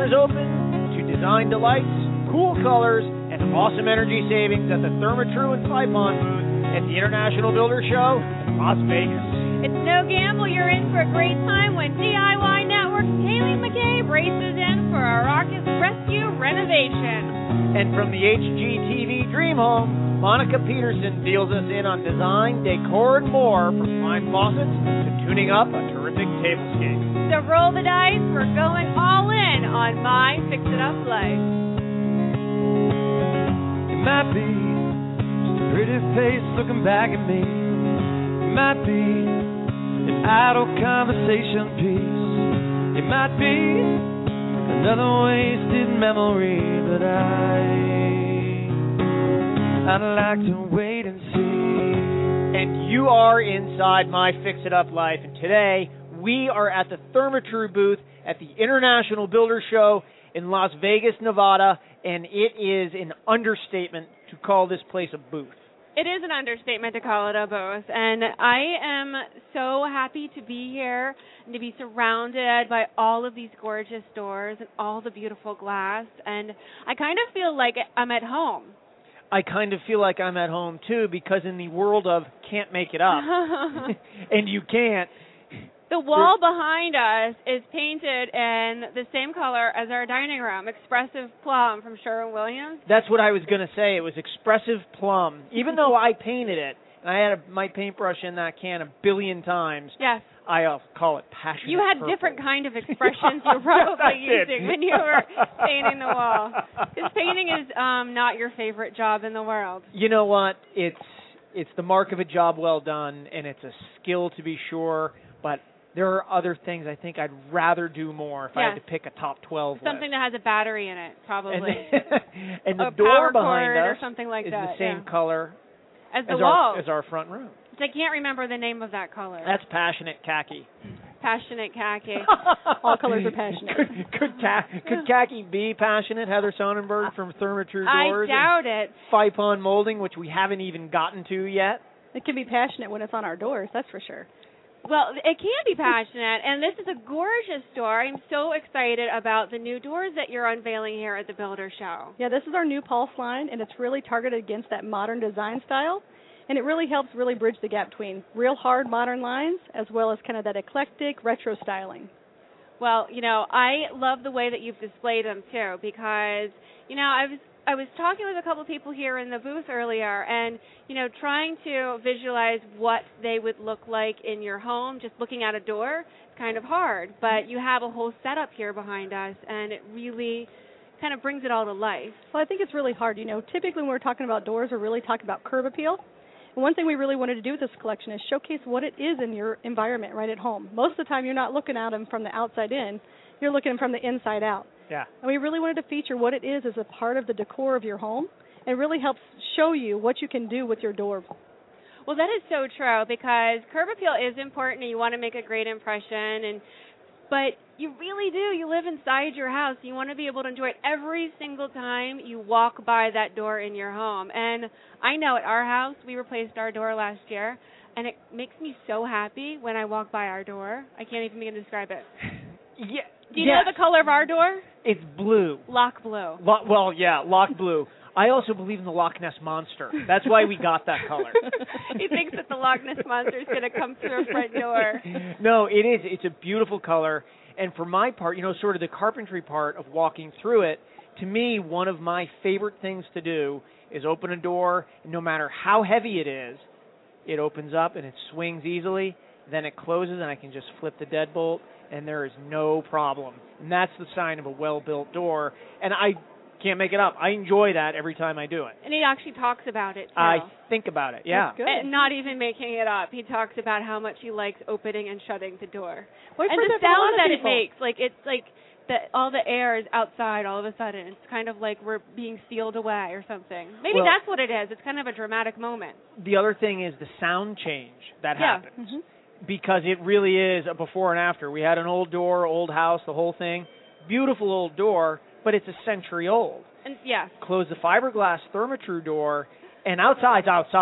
doors open to design delights, cool colors, and awesome energy savings at the Therma-Tru and Saipan booth at the International Builder Show in Las Vegas. It's no gamble. You're in for a great time when DIY Network's Haley McCabe races in for a Rocket Rescue renovation. And from the HGTV Dream Home, Monica Peterson deals us in on design, decor, and more, from fine faucets to tuning up a terrific tablescape. So roll the dice. We're going all in on My Fix It Up Life. It might be just a pretty face looking back at me. It might be an idle conversation piece. It might be another wasted memory, but I'd like to wait and see. And you are inside My Fix It Up Life, and today we are at the Therma-Tru booth at the International Builder Show in Las Vegas, Nevada, and it is an understatement to call this place a booth. It is an understatement to call it a booth, and I am so happy to be here and to be surrounded by all of these gorgeous doors and all the beautiful glass, and I kind of feel like I'm at home. I kind of feel like I'm at home, too, because in the world of can't make it up, and you can't. The wall behind us is painted in the same color as our dining room, Expressive Plum from Sherwin-Williams. That's what I was going to say. It was Expressive Plum. Even though I painted it, and I had my paintbrush in that can a billion times, yes, I call it passionate You had purple. different kind of expressions you were probably using when you were painting the wall. Because painting is not your favorite job in the world. You know what? It's the mark of a job well done, and it's a skill to be sure, but there are other things I think I'd rather do more if I had to pick a top 12 Something list. that has a battery in it, probably. And the a door power behind cord us or something like is that, the same color as the wall. As our front room. I can't remember the name of that color. That's passionate khaki. Passionate khaki. All colors are passionate. Could khaki be passionate, Heather Sonnenberg from Therma-Tru Doors? I doubt it. Saipan Molding, which we haven't even gotten to yet. It can be passionate when it's on our doors, that's for sure. Well, it can be passionate, and this is a gorgeous door. I'm so excited about the new doors that you're unveiling here at the Builder Show. Yeah, this is our new Pulse line, and it's really targeted against that modern design style, and it really helps bridge the gap between real hard modern lines as well as kind of that eclectic retro styling. Well, I love the way that you've displayed them, too, because, I was talking with a couple of people here in the booth earlier and, trying to visualize what they would look like in your home, just looking at a door, is kind of hard. But you have a whole setup here behind us, and it really kind of brings it all to life. Well, I think it's really hard. Typically when we're talking about doors, we're really talking about curb appeal. And one thing we really wanted to do with this collection is showcase what it is in your environment right at home. Most of the time you're not looking at them from the outside in, you're looking from the inside out. Yeah. And we really wanted to feature what it is as a part of the decor of your home. It really helps show you what you can do with your door. Well, that is so true because curb appeal is important and you want to make a great impression, but you really do. You live inside your house. You want to be able to enjoy it every single time you walk by that door in your home. And I know at our house, we replaced our door last year, and it makes me so happy when I walk by our door. I can't even begin to describe it. Yeah. Do you know the color of our door? It's blue. Loch blue. Loch blue. I also believe in the Loch Ness Monster. That's why we got that color. He thinks that the Loch Ness Monster is going to come through our front door. No, it is. It's a beautiful color. And for my part, sort of the carpentry part of walking through it, to me, one of my favorite things to do is open a door, and no matter how heavy it is, it opens up and it swings easily. Then it closes, and I can just flip the deadbolt, and there is no problem. And that's the sign of a well-built door. And I can't make it up. I enjoy that every time I do it. And he actually talks about it, too. I think about it, yeah. That's good. And not even making it up. He talks about how much he likes opening and shutting the door. Well, and the sound that it makes, it's like all the air is outside all of a sudden. It's kind of like we're being sealed away or something. Maybe that's what it is. It's kind of a dramatic moment. The other thing is the sound change that happens. Mm-hmm. Because it really is a before and after. We had an old door, old house, the whole thing. Beautiful old door, but it's a century old. And yeah. Close the fiberglass Therma-Tru door, and outside's outside.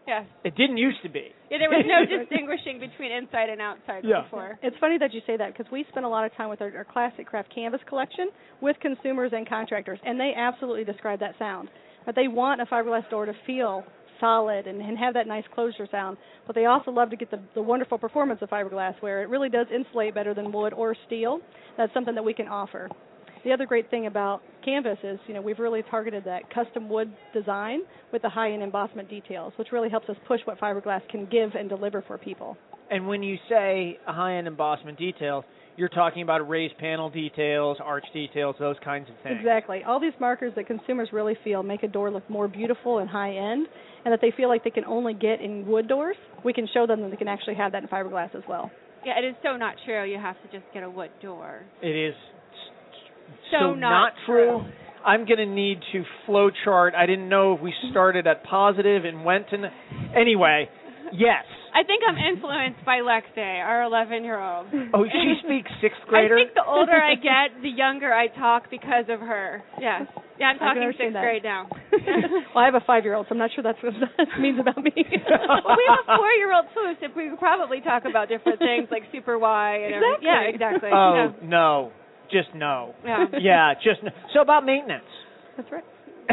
Yes. It didn't used to be. Yeah, there was no distinguishing between inside and outside before. It's funny that you say that because we spend a lot of time with our Classic Craft Canvas collection with consumers and contractors, and they absolutely describe that sound. But they want a fiberglass door to feel solid and have that nice closure sound, but they also love to get the wonderful performance of fiberglass where it really does insulate better than wood or steel. That's something that we can offer. The other great thing about Canvas is, we've really targeted that custom wood design with the high-end embossment details, which really helps us push what fiberglass can give and deliver for people. And when you say a high-end embossment detail, you're talking about raised panel details, arch details, those kinds of things. Exactly. All these markers that consumers really feel make a door look more beautiful and high-end, and that they feel like they can only get in wood doors, we can show them that they can actually have that in fiberglass as well. Yeah, it is so not true. You have to just get a wood door. It is so not true. I'm going to need to flow chart. I didn't know if we started at positive and went to... Anyway, yes. I think I'm influenced by Lexi, our 11-year-old. Oh, she speaks sixth grader? I think the older I get, the younger I talk because of her. Yes. Yeah, I'm talking sixth grade now. Well, I have a 5-year-old, so I'm not sure that's what that means about me. Well, we have a 4-year-old, too, so we could probably talk about different things like Super Y and everything. Yeah, exactly. Oh, no. Just no. Yeah. Yeah, just no. So about maintenance. That's right.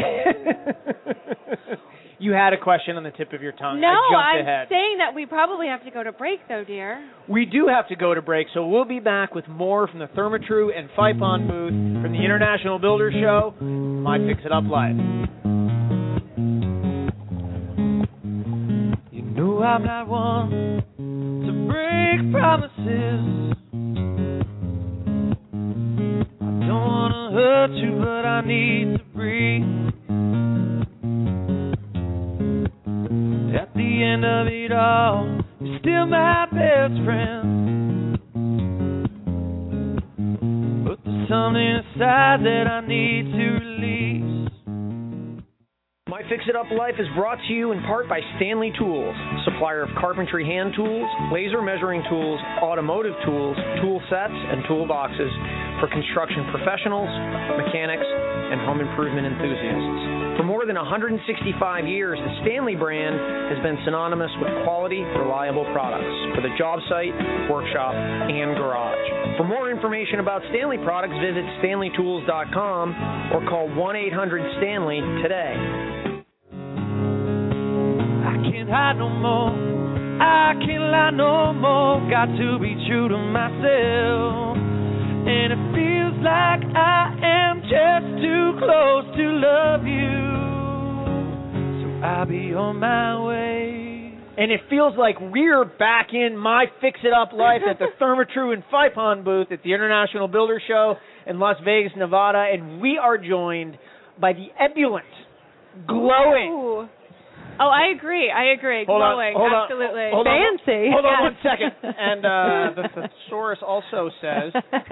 You had a question on the tip of your tongue. No, I jumped I'm ahead. saying that we probably have to go to break, though, dear. We do have to go to break, so we'll be back with more from the Therma-Tru and Fypon booth from the International Builder Show, My Fix-It-Up Life. You know I'm not one to break promises. I don't want to hurt you, but I need to breathe. At the end of it all, you're still my best friend. But there's something inside that I need to release. My Fix-It-Up Life is brought to you in part by Stanley Tools, supplier of carpentry hand tools, laser measuring tools, automotive tools, tool sets, and toolboxes for construction professionals, mechanics, and home improvement enthusiasts. For more than 165 years, the Stanley brand has been synonymous with quality, reliable products for the job site, workshop, and garage. For more information about Stanley products, visit StanleyTools.com or call 1-800-STANLEY today. I can't hide no more, I can't lie no more. Got to be true to myself. And it feels like I am just too close to love you. So I'll be on my way. And it feels like we're back in My Fix-It-Up Life at the Therma-Tru and Fypon booth at the International Builder Show in Las Vegas, Nevada. And we are joined by the ebullient, glowing... Ooh. Oh, I agree. Glowing. Absolutely. Fancy. Hold on 1 second. And the thesaurus also says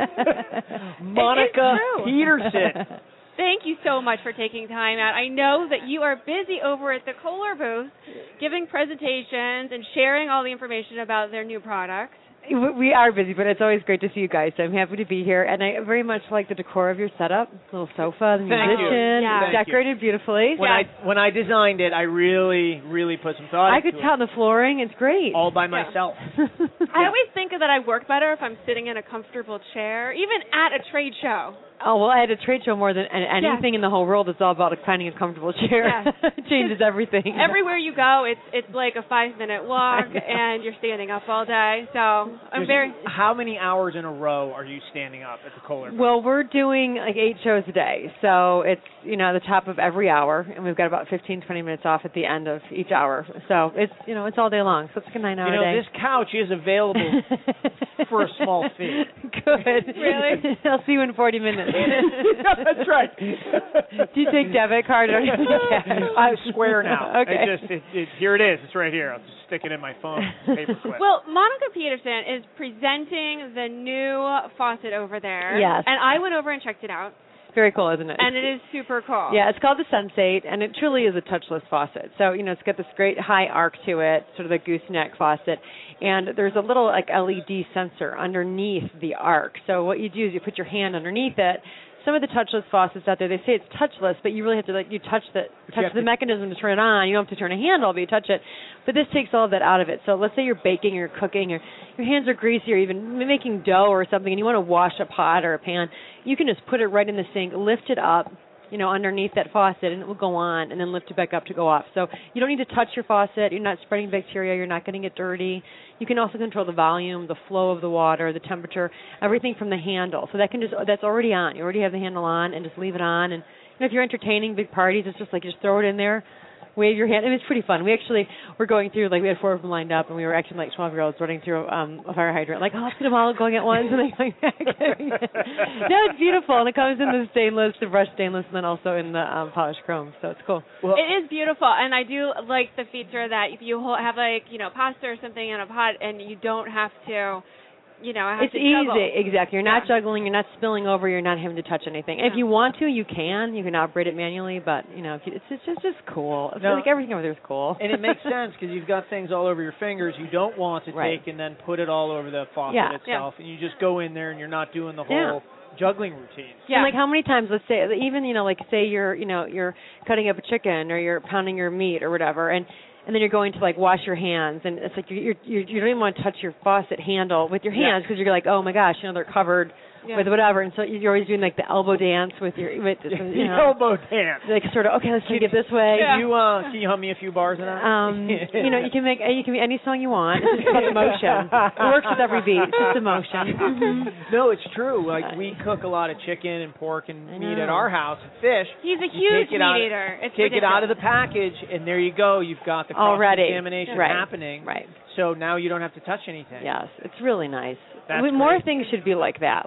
Monica Peterson. Thank you so much for taking time out. I know that you are busy over at the Kohler booth giving presentations and sharing all the information about their new products. We are busy, but it's always great to see you guys. So I'm happy to be here, and I very much like the decor of your setup. Little sofa, the musician, decorated beautifully. When I designed it, I really put some thought into it. I could tell the flooring; it's great. All by myself. I always think that I work better if I'm sitting in a comfortable chair, even at a trade show. Oh, well, at a trade show more than anything in the whole world, it's all about finding a comfortable chair. It changes everything. Everywhere you go, it's like a 5-minute walk, and you're standing up all day. So How many hours in a row are you standing up at the Kohler booth? Well, we're doing like 8 shows a day, so it's the top of every hour, and we've got about 15-20 minutes off at the end of each hour. So it's it's all day long. So it's like a 9-hour day. This couch is available for a small fee. Good. Really? I'll see you in 40 minutes. That's right. Do you take debit card or I'm Square now. Okay. Here it is. It's right here. I'll just stick it in my phone. Paperclip. Well, Monica Peterson is presenting the new faucet over there. Yes. And I went over and checked it out. Very cool, isn't it? And it is super cool. Yeah, it's called the Sensate, and it truly is a touchless faucet. So, it's got this great high arc to it, sort of a gooseneck faucet. And there's a little LED sensor underneath the arc. So what you do is you put your hand underneath it, some of the touchless faucets out there, they say it's touchless, but you really have to you touch the mechanism to turn it on. You don't have to turn a handle, but you touch it. But this takes all of that out of it. So let's say you're baking or cooking, or your hands are greasy, or even making dough or something, and you want to wash a pot or a pan. You can just put it right in the sink, lift it up, underneath that faucet, and it will go on, and then lift it back up to go off. So you don't need to touch your faucet. You're not spreading bacteria. You're not getting it dirty. You can also control the volume, the flow of the water, the temperature, everything from the handle. So that's already on. You already have the handle on, and just leave it on. And if you're entertaining big parties, it's just just throw it in there, wave your hand. I mean, it's pretty fun. We actually were going through, we had 4 of them lined up, and we were acting like 12-year-olds running through a fire hydrant, let's get them all going at once, and then going back. No, it's beautiful, and it comes in the stainless, the brushed stainless, and then also in the polished chrome, so it's cool. Well, it is beautiful, and I do like the feature that if you have pasta or something in a pot, and you don't have to it's easy. Juggle. Exactly. You're not juggling. You're not spilling over. You're not having to touch anything. Yeah. If you want to, you can. You can operate it manually, but it's just cool. I feel like everything over there is cool. And it makes sense because you've got things all over your fingers you don't want to take and then put it all over the faucet itself, and you just go in there and you're not doing the whole juggling routine. Yeah. And how many times? Let's say even say you're cutting up a chicken or you're pounding your meat or whatever, and then you're going to wash your hands, and it's you don't even want to touch your faucet handle with your hands because you're like, oh my gosh, they're covered with whatever, and so you're always doing the elbow dance with your elbow dance. Sort of let's take it this way. Yeah. Can you hum me a few bars of that? You can make any song you want. It's just about emotion. It works with every beat. It's just emotion. No, it's true. We cook a lot of chicken and pork and meat at our house, and fish. He's a huge meat eater. Take it out of the package, and there you go. You've got the cross-contamination happening. Right. So now you don't have to touch anything. Yes, it's really nice. More things should be like that.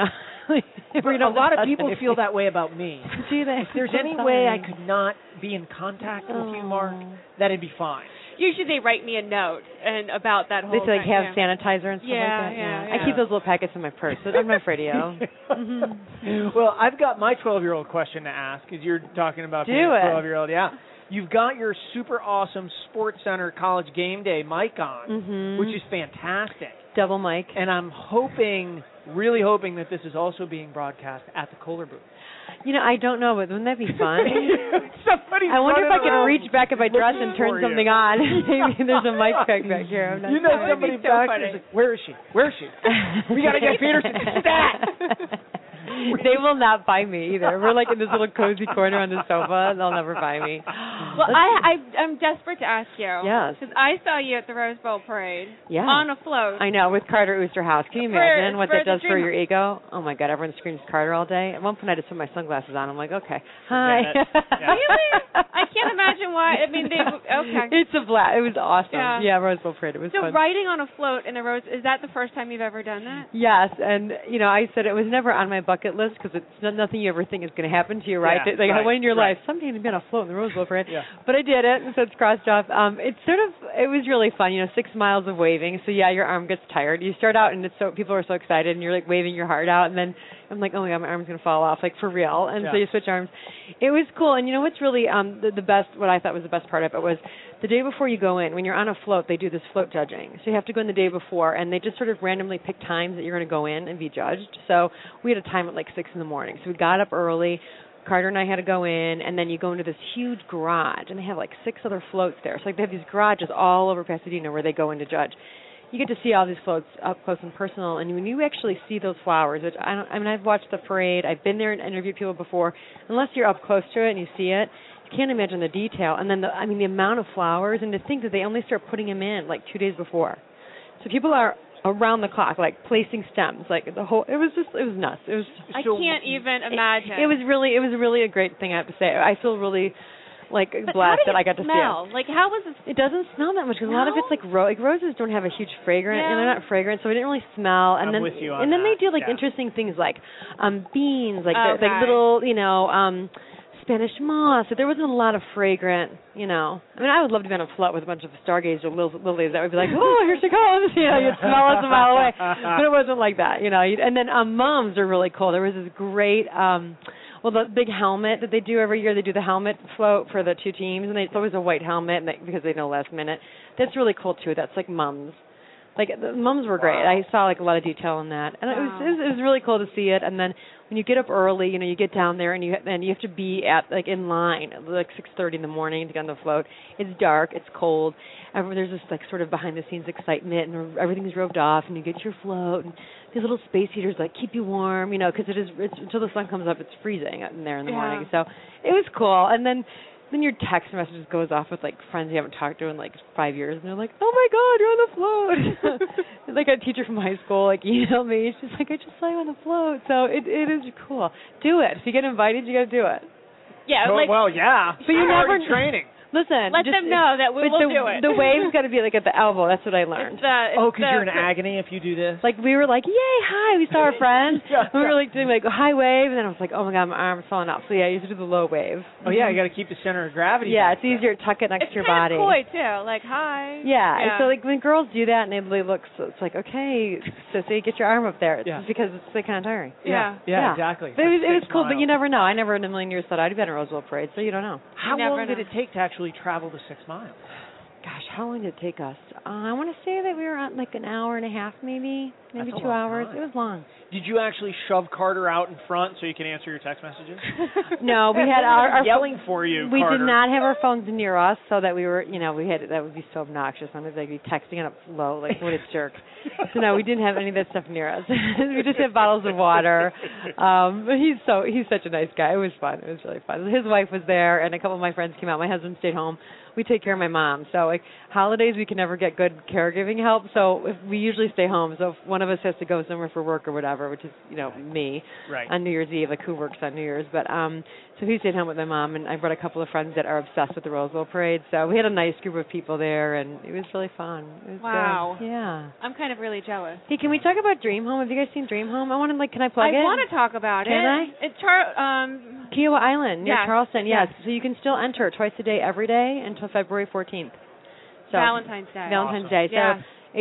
A lot of people feel that way about me. Do they? If there's any way I could not be in contact with you, Mark, that'd be fine. Usually they write me a note about that whole thing. They have sanitizer and stuff like that. Yeah. I keep those little packets in my purse. So I'm not afraid of you. Well, I've got my 12-year-old question to ask because you're talking about being a 12-year-old. Yeah. You've got your super awesome Sports Center College Game Day mic on, which is fantastic. Double mic. And I'm really hoping that this is also being broadcast at the Kohler booth. I don't know, but wouldn't that be fun? I wonder if I can reach back in my dress and turn something on. Maybe there's a mic back here. Somebody back there's where is she? We got to get Peterson. Stat! They will not buy me either. We're in this little cozy corner on the sofa. They'll never buy me. Well, I'm desperate to ask you. Yes. Because I saw you at the Rose Bowl parade. Yeah. On a float. I know, with Carter Oosterhouse. Can you imagine what that does for your ego? Oh, my God. Everyone screams Carter all day. At one point, I just put my sunglasses on. I'm like, okay. Hi. Really? I can't imagine why. I mean, okay. It's a blast. It was awesome. Yeah, Rose Bowl parade. It was fun. So riding on a float in a rose, is that the first time you've ever done that? Yes. And, I said it was never on my bucket list because it's nothing you ever think is going to happen to you, right? When in your life, someday I'm going to float in the Rose Bowl parade. Yeah. But I did it, and so it's crossed off. It was really fun, 6 miles of waving. So, your arm gets tired. You start out, and people are so excited, and you're, waving your heart out, and then I'm like, oh, my God, my arm's going to fall off, for real. And so you switch arms. It was cool. And what's really the best, what I thought was the best part of it was the day before you go in, when you're on a float, they do this float judging. So you have to go in the day before, and they just sort of randomly pick times that you're going to go in and be judged. So we had a time at 6 in the morning. So we got up early. Carter and I had to go in, and then you go into this huge garage, and they have 6 other floats there. So they have these garages all over Pasadena where they go in to judge. You get to see all these floats up close and personal, and when you actually see those flowers, which I've watched the parade, I've been there and interviewed people before. Unless you're up close to it and you see it, you can't imagine the detail. And then the amount of flowers, and to think that they only start putting them in 2 days before. So people are around the clock, placing stems, the whole. It was nuts. It was. I can't even imagine. It was really a great thing, I have to say. I feel really blessed that I got to see it. How was it? It doesn't smell that much because a lot of it's roses don't have a huge fragrance, and they're not fragrant, so it didn't really smell. And I'm then with you on and then that. they do interesting things beans, little Spanish moss. So there wasn't a lot of fragrant, I would love to be on a float with a bunch of stargazer lilies that would be oh, here she comes. You'd smell us a mile away. But it wasn't like that, And then mums are really cool. There was this great, the big helmet that they do every year. They do the helmet float for the 2 teams, and it's always a white helmet because they know last minute. That's really cool, too. That's mums. Like the mums were great. I saw like a lot of detail in that, and it was really cool to see it. And then when you get up early, you get down there and you have to be at like in line at like 6:30 in the morning to get on the float. It's dark, it's cold. There's this like sort of behind the scenes excitement, and everything's roped off, and you get your float, and these little space heaters like keep you warm, because it's until the sun comes up, it's freezing in there in the morning. So it was cool, and then your text messages goes off with like friends you haven't talked to in like 5 years, and they're like, "Oh my God, you're on the float!" Like a teacher from high school like emailed me. She's like, "I just saw you on the float." So it is cool. Do it. If you get invited, you got to do it. Yeah. Well, yeah. But you never training. Listen, let them know that we will do it. The wave's got to be like at the elbow. That's what I learned. Because you're in agony if you do this. Like we were like, yay, hi. We saw our friend. We were like doing like a high wave, and then I was like, oh my God, my arm's falling off. So yeah, you have to do the low wave. Oh yeah, you got to keep the center of gravity. Yeah, it's easier to tuck it next to your body. It's kind of coy too. Like hi. Yeah, and so like when girls do that and they look, so it's like okay, so get your arm up there. It's just because it's like kind of tiring. Yeah, exactly. But it was cool, but you never know. I never in a million years thought I'd been at Roswell Parade, so you don't know. How long did it take to actually travel the 6 miles? Gosh, how long did it take us? I want to say that we were on like an hour and a half, maybe 2 hours. It was long. Did you actually shove Carter out in front so you can answer your text messages? No, we had our yelling for you. We Carter. did not have our phones near us, so that we were, that would be so obnoxious. I was like be texting it up low, like what a jerk. So no, we didn't have any of that stuff near us. We just had bottles of water. But he's such a nice guy. It was fun. It was really fun. His wife was there, and a couple of my friends came out. My husband stayed home. We take care of my mom. So like holidays, we can never get good caregiving help. So if we usually stay home. So if one of us has to go somewhere for work or whatever, which is me, right, on New Year's Eve, like who works on New Year's, but so he stayed home with my mom, and I brought a couple of friends that are obsessed with the Roswell Parade. So we had a nice group of people there, and it was really fun. It was wow. Good. Yeah. I'm kind of really jealous. Hey, can we talk about Dream Home? Have you guys seen Dream Home? Can I plug it? I want to talk about Can I? It's Kiowa Island near Charleston. Yes. Yes. So you can still enter twice a day, every day until February 14th. So Valentine's Day. Valentine's Day. Yeah. So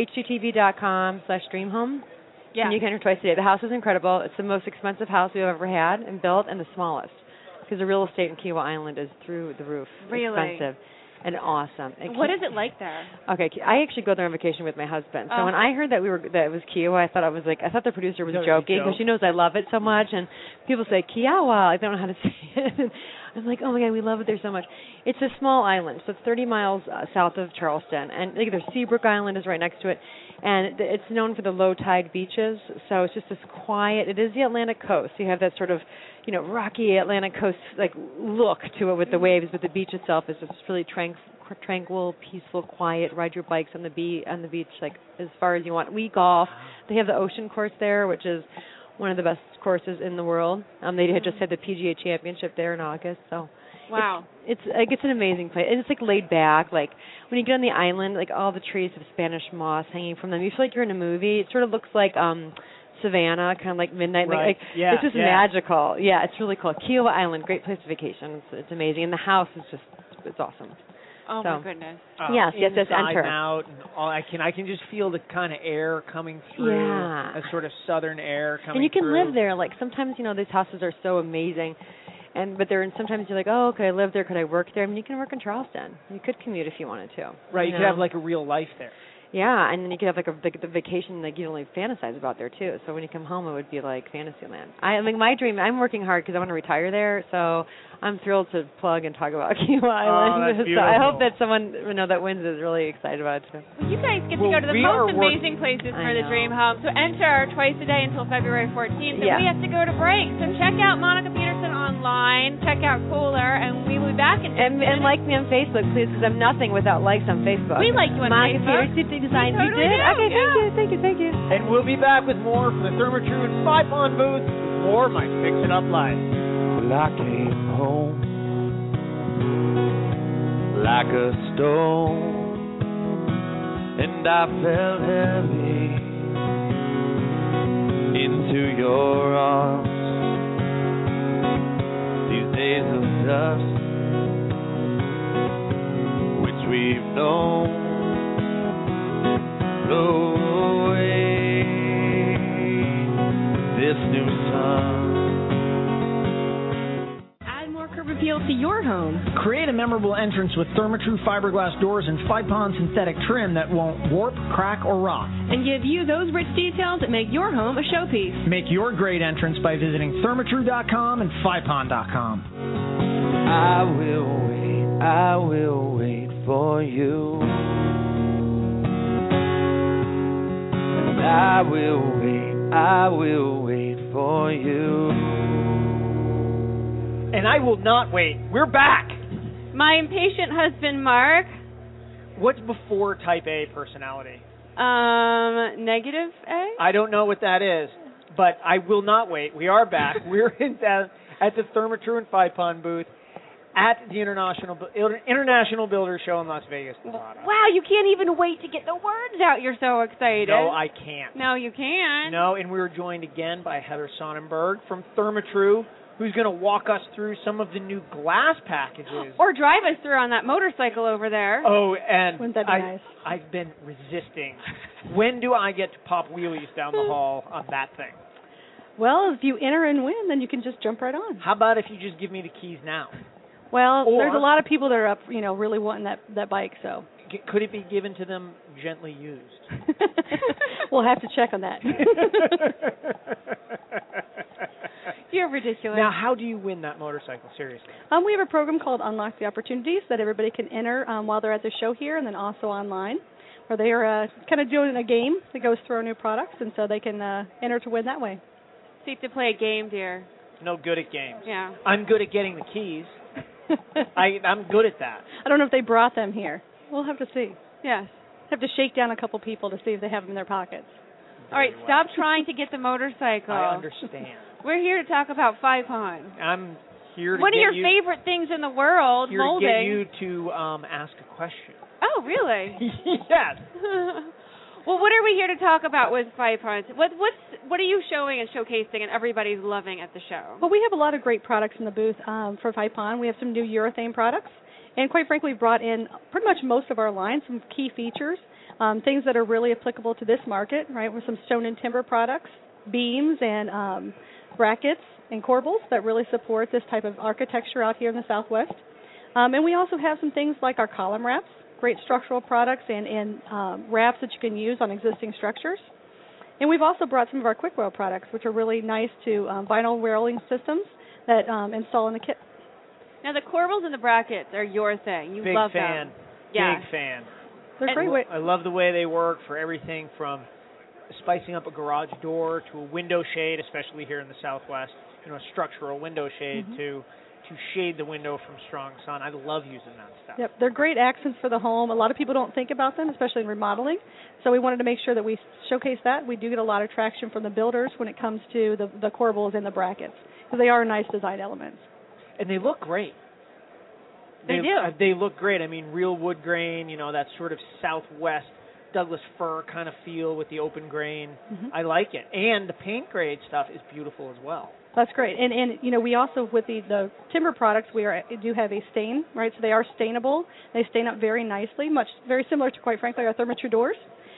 http.com/dreamhome. Yeah. And you can enter twice a day. The house is incredible. It's the most expensive house we've ever had and built, and the smallest, because the real estate in Kiowa Island is through the roof. Really? Expensive and awesome. What is it like there? Okay, I actually go there on vacation with my husband. So when I heard that it was Kiowa, I thought the producer was joking, because she knows I love it so much, and people say Kiowa, I don't know how to say it. I'm like, oh my God, we love it there so much. It's a small island, so it's 30 miles south of Charleston, and there's Seabrook Island is right next to it, and it's known for the low tide beaches. So it's just this quiet. It is the Atlantic coast. So you have that sort of, rocky Atlantic coast like look to it with the waves, but the beach itself is just really tranquil, peaceful, quiet. Ride your bikes on the beach like as far as you want. We golf. They have the ocean course there, which is one of the best courses in the world. They had just had the PGA Championship there in August, so wow, it's an amazing place, and it's like laid back. Like when you get on the island, like all the trees have Spanish moss hanging from them. You feel like you're in a movie. It sort of looks like Savannah, kind of like midnight. Right. It's just magical. Yeah, it's really cool. Kiowa Island, great place to vacation. It's amazing, and the house is it's awesome. Oh my goodness! Yes, inside enter. And out, and all, I can just feel the kind of air coming through. Yeah, a sort of southern air coming. And you can through. live there. Like sometimes these houses are so amazing, but sometimes you're like, oh, could I live there? Could I work there? I mean, you can work in Charleston. You could commute if you wanted to. Right, you could have like a real life there. Yeah, and then you could have like the vacation like you only fantasize about there too. So when you come home, it would be like Fantasyland. My dream. I'm working hard because I want to retire there. So I'm thrilled to plug and talk about Kiowa Island. Oh, that's so beautiful. I hope that someone that wins is really excited about it too. Well, you guys get to go to the most amazing places for the Dream Home. So enter twice a day until February 14th. And we have to go to break. So check out Monica Peterson online. Check out Cooler, and we will be back in and like me on Facebook, please, because I'm nothing without likes on Facebook. We like you on Monica Facebook. Peterson design. We totally you did? do. Okay, thank you. And we'll be back with more from the Therma-Tru 5-Pond booth. More My Fix It Up Life. Well, I came home like a stone, and I fell heavy into your arms. These days of dust, which we've known, blow away this new sun. Add more curb appeal to your home. Create a memorable entrance with Therma-Tru fiberglass doors and Fypon synthetic trim that won't warp, crack, or rot. And give you those rich details that make your home a showpiece. Make your great entrance by visiting Therma-Tru.com and Fypon.com. I will wait for you. And I will wait for you. And I will not wait. We're back. My impatient husband, Mark. What's before Type A personality? Negative A? I don't know what that is, but I will not wait. We are back. We're at the Therma-Tru and Fypon booth at the International Builder Show in Las Vegas, Nevada. Wow, you can't even wait to get the words out. You're so excited. No, I can't. No, you can't. No, and we were joined again by Heather Sonnenberg from Therma-Tru, who's going to walk us through some of the new glass packages. Or drive us through on that motorcycle over there. Oh, and Wouldn't that be nice? I've been resisting. When do I get to pop wheelies down the hall on that thing? Well, if you enter and win, then you can just jump right on. How about if you just give me the keys now? Well, Or- there's a lot of people that are up, really wanting that bike, so. Could it be given to them gently used? We'll have to check on that. You're ridiculous. Now, how do you win that motorcycle, seriously? We have a program called Unlock the Opportunities that everybody can enter while they're at the show here and then also online, where they are kind of doing a game that goes through our new products, and so they can enter to win that way. So you have to play a game, dear. No good at games. Yeah. I'm good at getting the keys. I'm good at that. I don't know if they brought them here. We'll have to see. Yes. Have to shake down a couple people to see if they have them in their pockets. All right, stop trying to get the motorcycle. I understand. We're here to talk about Fypon. I'm here to One of get your you, favorite things in the world, here molding. to get you to ask a question. Oh, really? Yes. Well, what are we here to talk about with Fypon? What are you showing and showcasing and everybody's loving at the show? Well, we have a lot of great products in the booth for Fypon. We have some new urethane products, and quite frankly, brought in pretty much most of our line, some key features, things that are really applicable to this market, right, with some stone and timber products, beams and brackets and corbels that really support this type of architecture out here in the Southwest. And we also have some things like our column wraps, great structural products and wraps that you can use on existing structures. And we've also brought some of our quick weld products, which are really nice to vinyl rolling systems that install in the kit. Now, the corbels and the brackets are your thing. You love them. Yeah. Big fan. They're great. I love the way they work for everything from spicing up a garage door to a window shade, especially here in the Southwest, a structural window shade to shade the window from strong sun. I love using that stuff. Yep, they're great accents for the home. A lot of people don't think about them, especially in remodeling. So we wanted to make sure that we showcase that. We do get a lot of traction from the builders when it comes to the corbels and the brackets, because they are nice design elements. And they look great. They do. They look great. I mean, real wood grain, that sort of Southwest Douglas fir kind of feel with the open grain. I like it. And the paint grade stuff is beautiful as well. That's great. And we also, with the timber products, we do have a stain, right? So they are stainable. They stain up very nicely, very similar to, quite frankly, our Therma-Tru doors.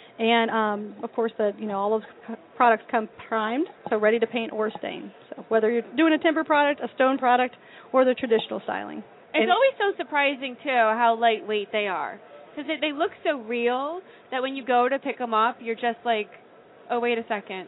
And, of course, all those products come primed, so ready to paint or stain. So whether you're doing a timber product, a stone product, or the traditional styling. It's always so surprising, too, how lightweight they are. Because they look so real that when you go to pick them up, you're just like, oh, wait a second.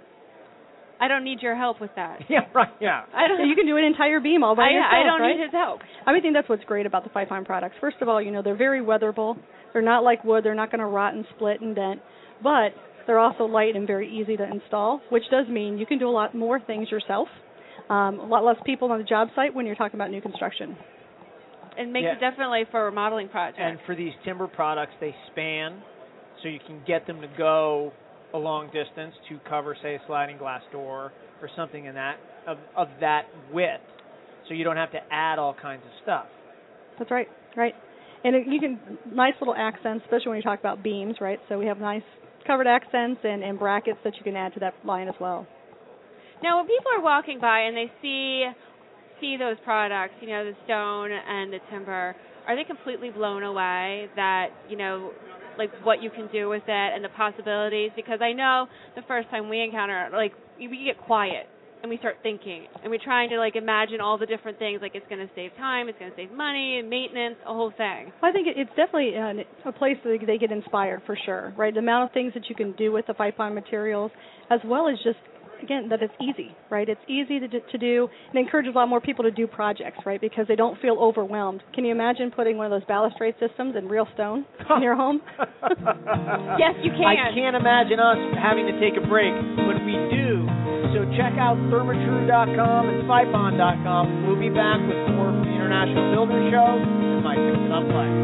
I don't need your help with that. Yeah, right, yeah. You can do an entire beam all by yourself, I don't right? need his help. I think that's what's great about the Fypon products. First of all, they're very weatherable. They're not like wood. They're not going to rot and split and dent. But they're also light and very easy to install, which does mean you can do a lot more things yourself. A lot less people on the job site when you're talking about new construction. It makes it definitely for a remodeling project. And for these timber products, they span, so you can get them to go a long distance to cover, say, a sliding glass door or something in that of that width, so you don't have to add all kinds of stuff. That's right, right. And you can nice little accents, especially when you talk about beams, right? So we have nice covered accents and brackets that you can add to that line as well. Now, when people are walking by and they see those products, the stone and the timber, are they completely blown away that, like what you can do with it and the possibilities? Because I know the first time we encounter it, like we get quiet and we start thinking, and we're trying to like imagine all the different things, like it's going to save time, it's going to save money, and maintenance, a whole thing. I think it's definitely a place that they get inspired for sure, right? The amount of things that you can do with the Fight Bond materials, as well as just, again, that it's easy, right? It's easy to do, and encourages a lot more people to do projects, right? Because they don't feel overwhelmed. Can you imagine putting one of those balustrade systems in real stone in your home? Yes, you can. I can't imagine us having to take a break, but we do. So check out Therma-Tru.com and FightBond.com. We'll be back with more from the International Builder Show and My Fix It Up Life.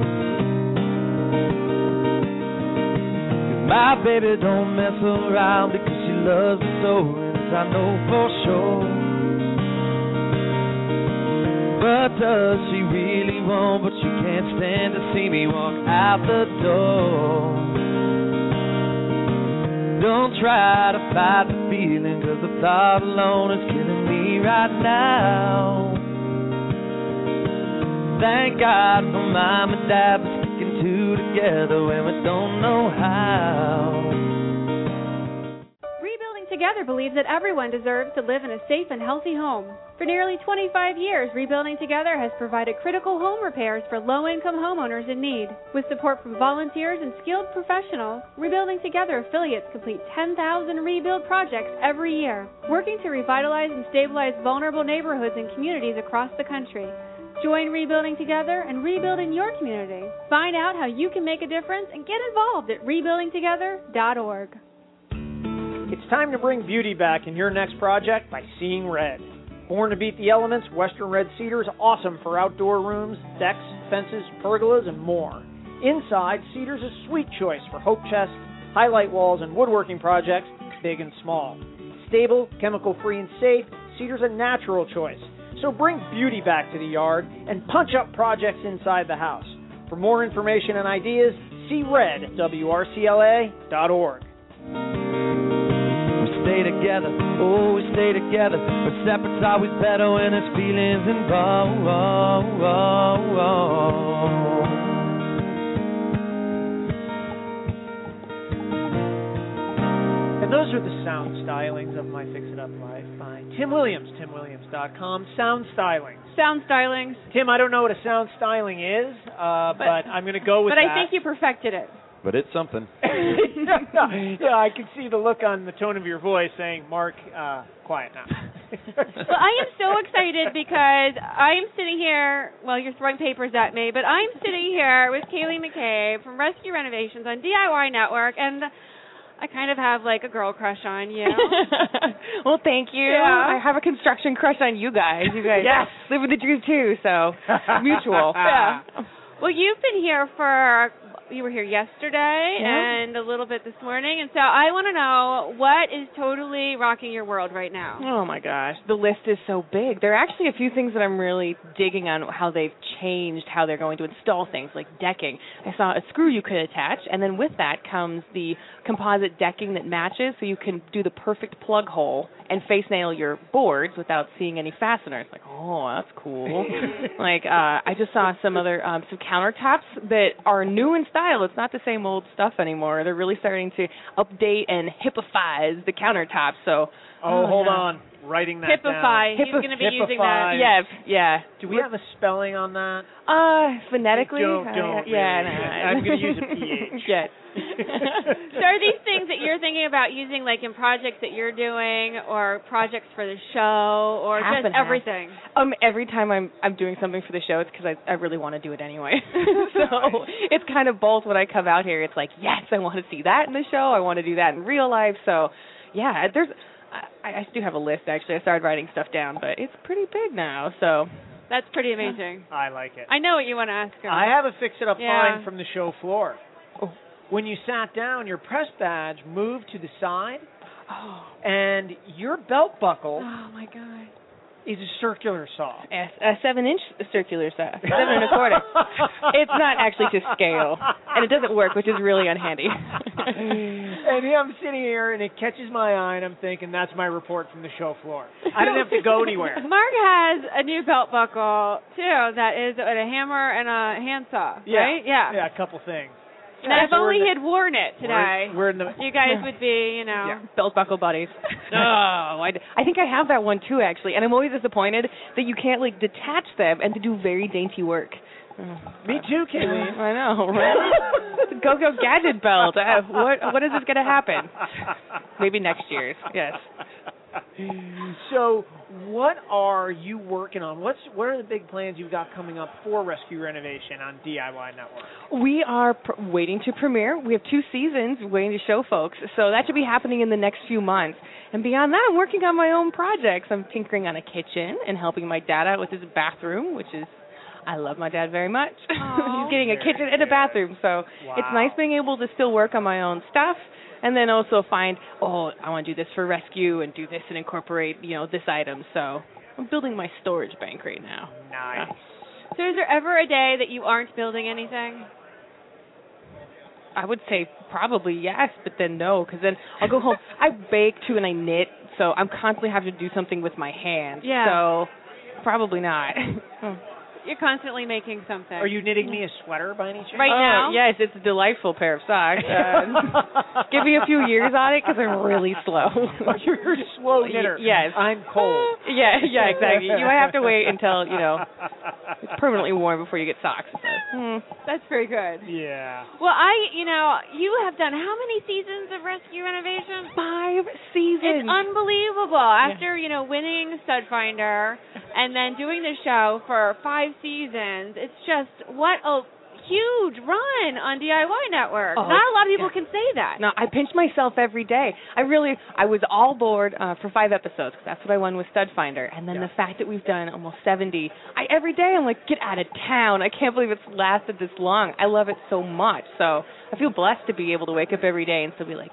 My baby don't mess around because she loves me so, I know for sure. But does she really want what she can't stand to see me walk out the door? Don't try to fight the feeling, cause the thought alone is killing me right now. Thank God for Mom and Dad for sticking two together when we don't know how. Rebuilding Together believes that everyone deserves to live in a safe and healthy home. For nearly 25 years, Rebuilding Together has provided critical home repairs for low-income homeowners in need. With support from volunteers and skilled professionals, Rebuilding Together affiliates complete 10,000 rebuild projects every year, working to revitalize and stabilize vulnerable neighborhoods and communities across the country. Join Rebuilding Together and rebuild in your community. Find out how you can make a difference and get involved at rebuildingtogether.org. It's time to bring beauty back in your next project by Seeing Red. Born to beat the elements, Western Red Cedar is awesome for outdoor rooms, decks, fences, pergolas, and more. Inside, cedar's a sweet choice for hope chests, highlight walls, and woodworking projects, big and small. Stable, chemical-free, and safe, cedar's a natural choice. So bring beauty back to the yard and punch up projects inside the house. For more information and ideas, see red at WRCLA.org. We stay together, oh, we stay together. But separate's always better when there's feelings involved. And those are the sound stylings of My Fix It Up Life by Tim Williams, TimWilliams.com. Sound stylings. Sound stylings. Tim, I don't know what a sound styling is, but I'm going to go with that. But I think you perfected it. But it's something. Yeah, I can see the look on the tone of your voice saying, Mark, quiet now. Well, I am so excited because I'm sitting here, well, you're throwing papers at me, but I'm sitting here with Kaylee McCabe from Rescue Renovations on DIY Network, and I kind of have like a girl crush on you. Well, thank you. Yeah. I have a construction crush on you guys. You guys Yes. live with the dream too, so mutual. Yeah. Well, you've been here you were here yesterday Yeah. and a little bit this morning, and so I want to know what is totally rocking your world right now. Oh my gosh, the list is so big. There are actually a few things that I'm really digging on how they've changed how they're going to install things like decking. I saw a screw you could attach, and then with that comes the composite decking that matches, so you can do the perfect plug hole and face nail your boards without seeing any fasteners. Like, oh, that's cool. I just saw some other some countertops that are new in style. It's not the same old stuff anymore. They're really starting to update and hippifize the countertops. So, hold on. Writing that Hippify. down. He's going to be using that. Yeah. Do we have a spelling on that? Phonetically? Don't yeah, really. no. I'm going to use a PH. Yes. So are these things that you're thinking about using like in projects that you're doing or projects for the show or Half just and half. everything? Every time I'm doing something for the show, it's because I really want to do it anyway. So it's kind of both. When I come out here, it's like, yes, I want to see that in the show. I want to do that in real life. So, yeah, I do have a list, actually. I started writing stuff down, but it's pretty big now. So That's pretty amazing. I like it. I know what you want to ask her. I have a fix-it-up Yeah. line from the show floor. When you sat down, your press badge moved to the side, and your belt buckle Oh, my God. is a circular saw. a 7-inch circular saw, 7 1/4. It's not actually to scale, and it doesn't work, which is really unhandy. And I'm sitting here, and it catches my eye, and I'm thinking, that's my report from the show floor. I didn't have to go anywhere. Mark has a new belt buckle, too, that is a hammer and a handsaw, right? Yeah, a couple things. And if only he had worn it today, we're in the, you guys would be, belt buckle buddies. I think I have that one too, actually, and I'm always disappointed that you can't like detach them and to do very dainty work. Me too, Kayleen. I know, right? Go Gadget belt. What is this going to happen? Maybe next year's. Yes. So, what are you working on? What are the big plans you've got coming up for Rescue Renovation on DIY Network? We are waiting to premiere. We have 2 seasons waiting to show folks, so that should be happening in the next few months. And beyond that, I'm working on my own projects. I'm tinkering on a kitchen and helping my dad out with his bathroom, which is, I love my dad very much. He's getting a kitchen and a bathroom, so It's nice being able to still work on my own stuff. And then also find, I want to do this for rescue and do this and incorporate, this item. So I'm building my storage bank right now. Nice. So is there ever a day that you aren't building anything? I would say probably yes, but then no, because then I'll go home. I bake too and I knit, so I'm constantly having to do something with my hands. Yeah. So probably not. You're constantly making something. Are you knitting me a sweater by any chance? Right now? Yes, it's a delightful pair of socks. Give me a few years on it because I'm really slow. You're a slow knitter. Yes. I'm cold. Yeah, exactly. You might have to wait until, it's permanently warm before you get socks. So. That's very good. Yeah. Well, you have done how many seasons of Rescue Renovation? 5 seasons. It's unbelievable. After, winning Stud Finder and then doing the show for 5 seasons, it's just what a huge run on DIY Network. Not a lot of people can say that. No, I pinch myself every day. I was all bored for 5 episodes because that's what I won with Stud Finder. And then the fact that we've done almost 70, every day I'm like, get out of town. I can't believe it's lasted this long. I love it so much. So I feel blessed to be able to wake up every day and still be like,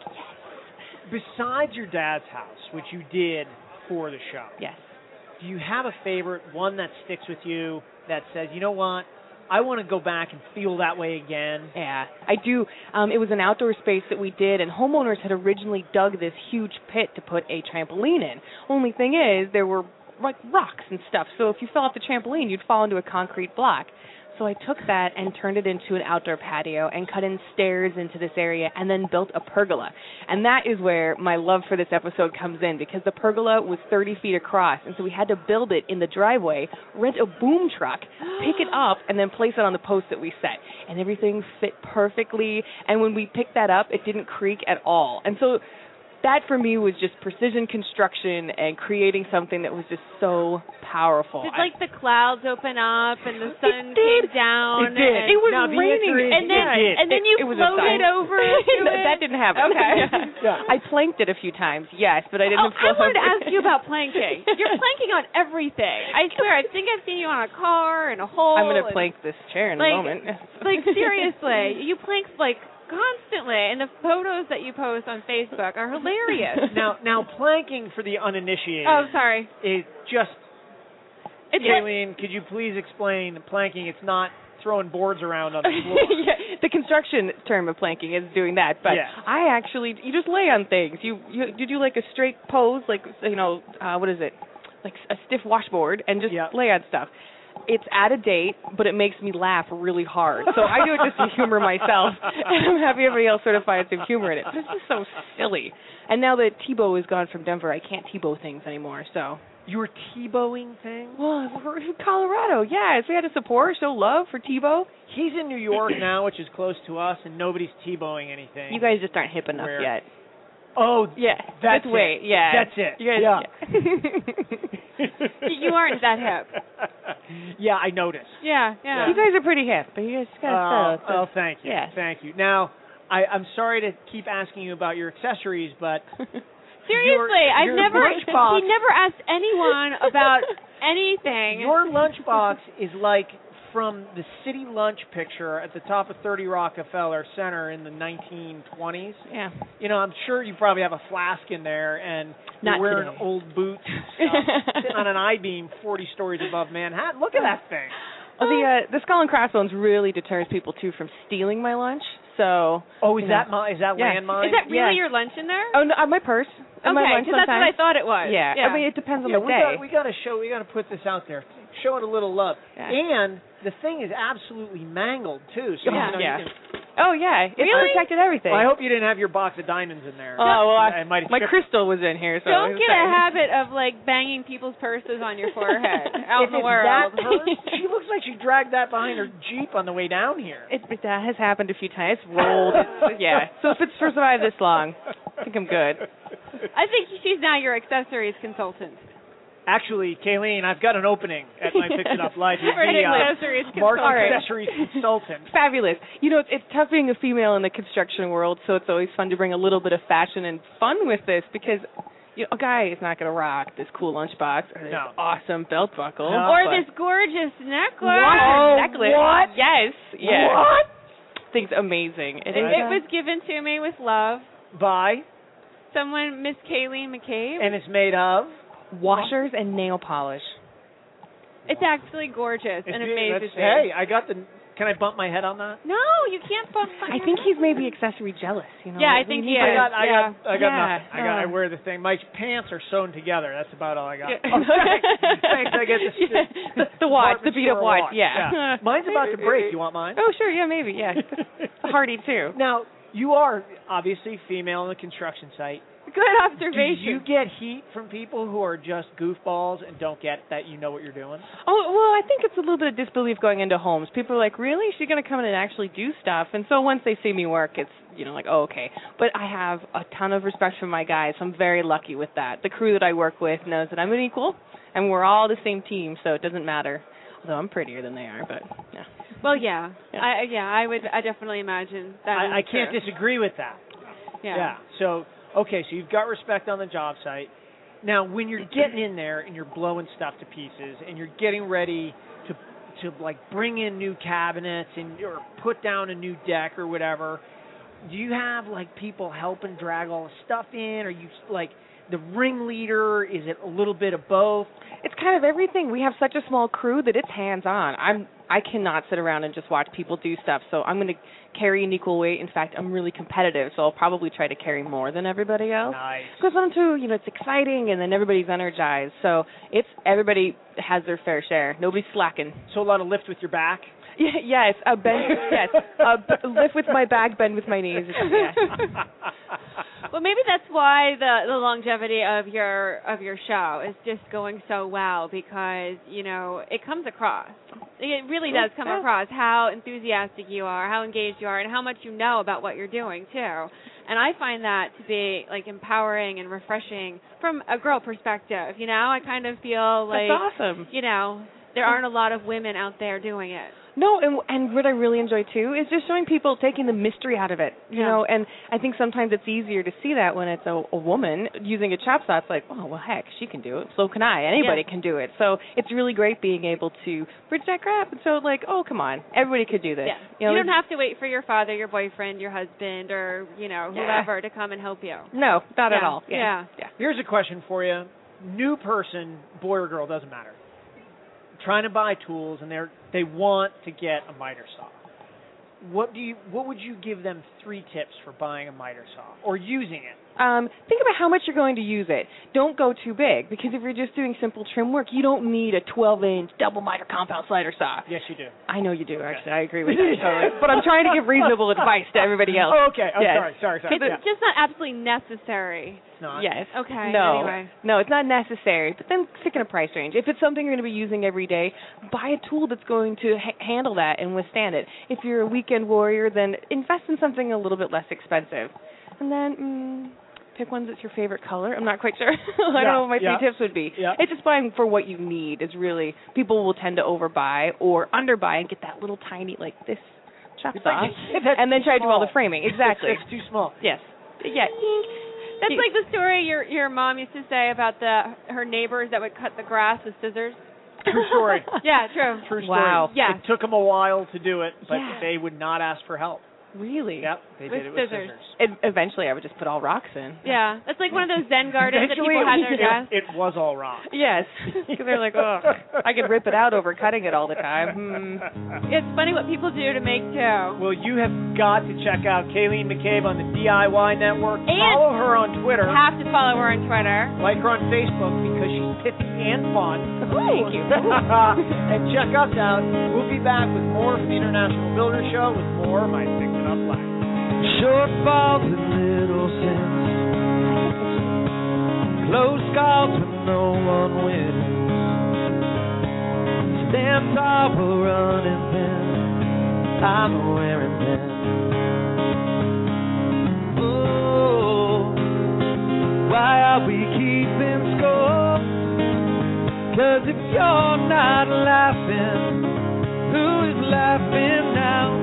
yes. Besides your dad's house, which you did for the show. Yes. Do you have a favorite, one that sticks with you that says, you know what, I want to go back and feel that way again? Yeah, I do. It was an outdoor space that we did, and homeowners had originally dug this huge pit to put a trampoline in. Only thing is, there were like rocks and stuff, so if you fell off the trampoline, you'd fall into a concrete block. So I took that and turned it into an outdoor patio and cut in stairs into this area and then built a pergola. And that is where my love for this episode comes in, because the pergola was 30 feet across, and so we had to build it in the driveway, rent a boom truck, pick it up, and then place it on the post that we set. And everything fit perfectly, and when we picked that up, it didn't creak at all. And so that for me was just precision construction and creating something that was just so powerful. Did the clouds open up and the sun came down? It did. It was raining. And then you floated over to No, it? that didn't happen. Okay. I planked it a few times, yes, but I didn't I float. wanted to ask you about planking. You're planking on everything. I swear, I think I've seen you on a car and a hole. I'm going to plank this chair in a moment. Seriously, you plank constantly, and the photos that you post on Facebook are hilarious. Now planking for the uninitiated. Oh, sorry. Is just. Kayleen, could you please explain planking? It's not throwing boards around on the floor. The construction term of planking is doing that, but I actually, you just lay on things. You do like a straight pose, what is it? Like a stiff washboard, and just lay on stuff. It's out of date, but it makes me laugh really hard. So I do it just to humor myself, and I'm happy everybody else sort of finds some humor in it. This is so silly. And now that Tebow is gone from Denver, I can't Tebow things anymore, so. You were Tebowing things? Well, we're in Colorado, yes. We had to support, show love for Tebow. He's in New York now, which is close to us, and nobody's Tebowing anything. You guys just aren't hip enough yet. Oh, yeah. That's it. Wait, yeah. That's it. You guys, you aren't that hip. Yeah, I noticed. Yeah. You guys are pretty hip, but you guys got Oh, thank you. Yeah. Thank you. Now, I'm sorry to keep asking you about your accessories, but seriously, your lunchbox, he never asked anyone about anything. Your lunchbox is like from the city lunch picture at the top of 30 Rockefeller Center in the 1920s. Yeah. I'm sure you probably have a flask in there, and you're wearing old boots and stuff, sitting on an I-beam 40 stories above Manhattan. Look at that thing. Well, the skull and crossbones really deters people, too, from stealing my lunch. So. Oh, is that landmine? Is that really your lunch in there? Oh, no, my purse. Okay, because that's what I thought it was. Yeah. I mean, it depends on the day. We got to put this out there. Show it a little love. Yeah. And the thing is absolutely mangled, too. So, Oh, yeah. It protected everything. Well, I hope you didn't have your box of diamonds in there. Oh, well, my crystal was in here. So don't get a habit of, like, banging people's purses on your forehead out in the world. That hurts, she looks like she dragged that behind her Jeep on the way down here. That has happened a few times. It's rolled. Yeah. So if it's survived this long, I think I'm good. I think she's now your accessories consultant. Actually, Kayleen, I've got an opening at my Fix It Up Life. Mark Accessories Consultant. Fabulous. You know, it's tough being a female in the construction world, so it's always fun to bring a little bit of fashion and fun with this because a guy is not going to rock this cool lunchbox or this awesome belt buckle. Or this gorgeous necklace. Necklace. What? Yes. Yes. What? Thing's amazing. It was given to me with love. By? Someone, Miss Kayleen McCabe. And it's made of? Washers and nail polish. It's actually gorgeous and amazing. Hey, I got the. Can I bump my head on that? No, you can't bump my head. I think he's maybe accessory jealous. You know. Yeah, I think he is. I got nothing. I wear the thing. My pants are sewn together. That's about all I got. Yeah. Thanks. I get the watch, the beat up watch. Yeah. Mine's about to break. You want mine? Oh, sure. Yeah, maybe. Yeah. Hardy too. Now, you are obviously female on the construction site. Good observation. Do you get heat from people who are just goofballs and don't get that you know what you're doing? Oh, well, I think it's a little bit of disbelief going into homes. People are like, really? She's going to come in and actually do stuff? And so once they see me work, it's, like, oh, okay. But I have a ton of respect for my guys. I'm very lucky with that. The crew that I work with knows that I'm an equal, and we're all the same team, so it doesn't matter. Although I'm prettier than they are, but, yeah. Well, yeah. I definitely imagine that. I can't disagree with that. Yeah. So... Okay, so you've got respect on the job site. Now, when you're getting in there and you're blowing stuff to pieces and you're getting ready to like bring in new cabinets or put down a new deck or whatever, do you have like people helping drag all the stuff in? Are you like the ringleader? Is it a little bit of both? It's kind of everything. We have such a small crew that it's hands-on. I cannot sit around and just watch people do stuff, so I'm going to carry an equal weight. In fact, I'm really competitive, so I'll probably try to carry more than everybody else. Nice. Because then, too, it's exciting, and then everybody's energized. So everybody has their fair share. Nobody's slacking. So a lot of lift with your back? Yes. Lift with my back, bend with my knees. Yeah. Well, maybe that's why the longevity of your show is just going so well because, it comes across. It really does come across how enthusiastic you are, how engaged you are, and how much you know about what you're doing, too. And I find that to be, like, empowering and refreshing from a girl perspective, I kind of feel like... That's awesome. There aren't a lot of women out there doing it. No, and what I really enjoy, too, is just showing people taking the mystery out of it, you know, and I think sometimes it's easier to see that when it's a woman using a chop saw. It's like, oh, well, heck, she can do it. So can I. Anybody can do it. So it's really great being able to bridge that gap. And so, like, oh, come on. Everybody could do this. Yeah. You don't have to wait for your father, your boyfriend, your husband, or, whoever to come and help you. No, not at all. Yeah. Here's a question for you. New person, boy or girl, doesn't matter. Trying to buy tools and they want to get a miter saw. What would you give them 3 tips for buying a miter saw or using it? Think about how much you're going to use it. Don't go too big because if you're just doing simple trim work, you don't need a 12-inch double miter compound slider saw. Yes, you do. I know you do. Actually, I agree with that totally. But I'm trying to give reasonable advice to everybody else. Oh, okay. Oh, yes. Sorry. It's just not absolutely necessary. It's not. Yes. Okay. No. Anyway. No, it's not necessary. But then stick in a price range. If it's something you're going to be using every day, buy a tool that's going to handle that and withstand it. If you're a weekend warrior, then invest in something a little bit less expensive. And then pick one that's your favorite color. I'm not quite sure. I don't know what my 3 tips would be. Yeah. It's just buying for what you need is really, people will tend to overbuy or underbuy and get that little tiny, like this chop saw, and then try to do all the framing. Exactly. It's too small. Yes. Yeah. That's like the story your mom used to say about her neighbors that would cut the grass with scissors. True story. Yeah, true. True story. Wow. Yeah. It took them a while to do it, but they would not ask for help. Really? Yep. They did it with scissors. Eventually, I would just put all rocks in. Yeah. That's like one of those Zen gardens that people had in their desk. It was all rock. Yes. Because they're like, oh, I could rip it out over cutting it all the time. It's funny what people do to make too. Well, you have got to check out Kayleen McCabe on the DIY Network. And follow her on Twitter. Have to follow her on Twitter. Like her on Facebook because she's pithy and fun. Thank you. And check us out. We'll be back with more from the International Builders Show with more of My Fix It Up Life. Shortfalls with little sense, close calls when no one wins. Stand tall while running thin, I'm wearing thin. Oh, why are we keeping score? 'Cause if you're not laughing, who is laughing now?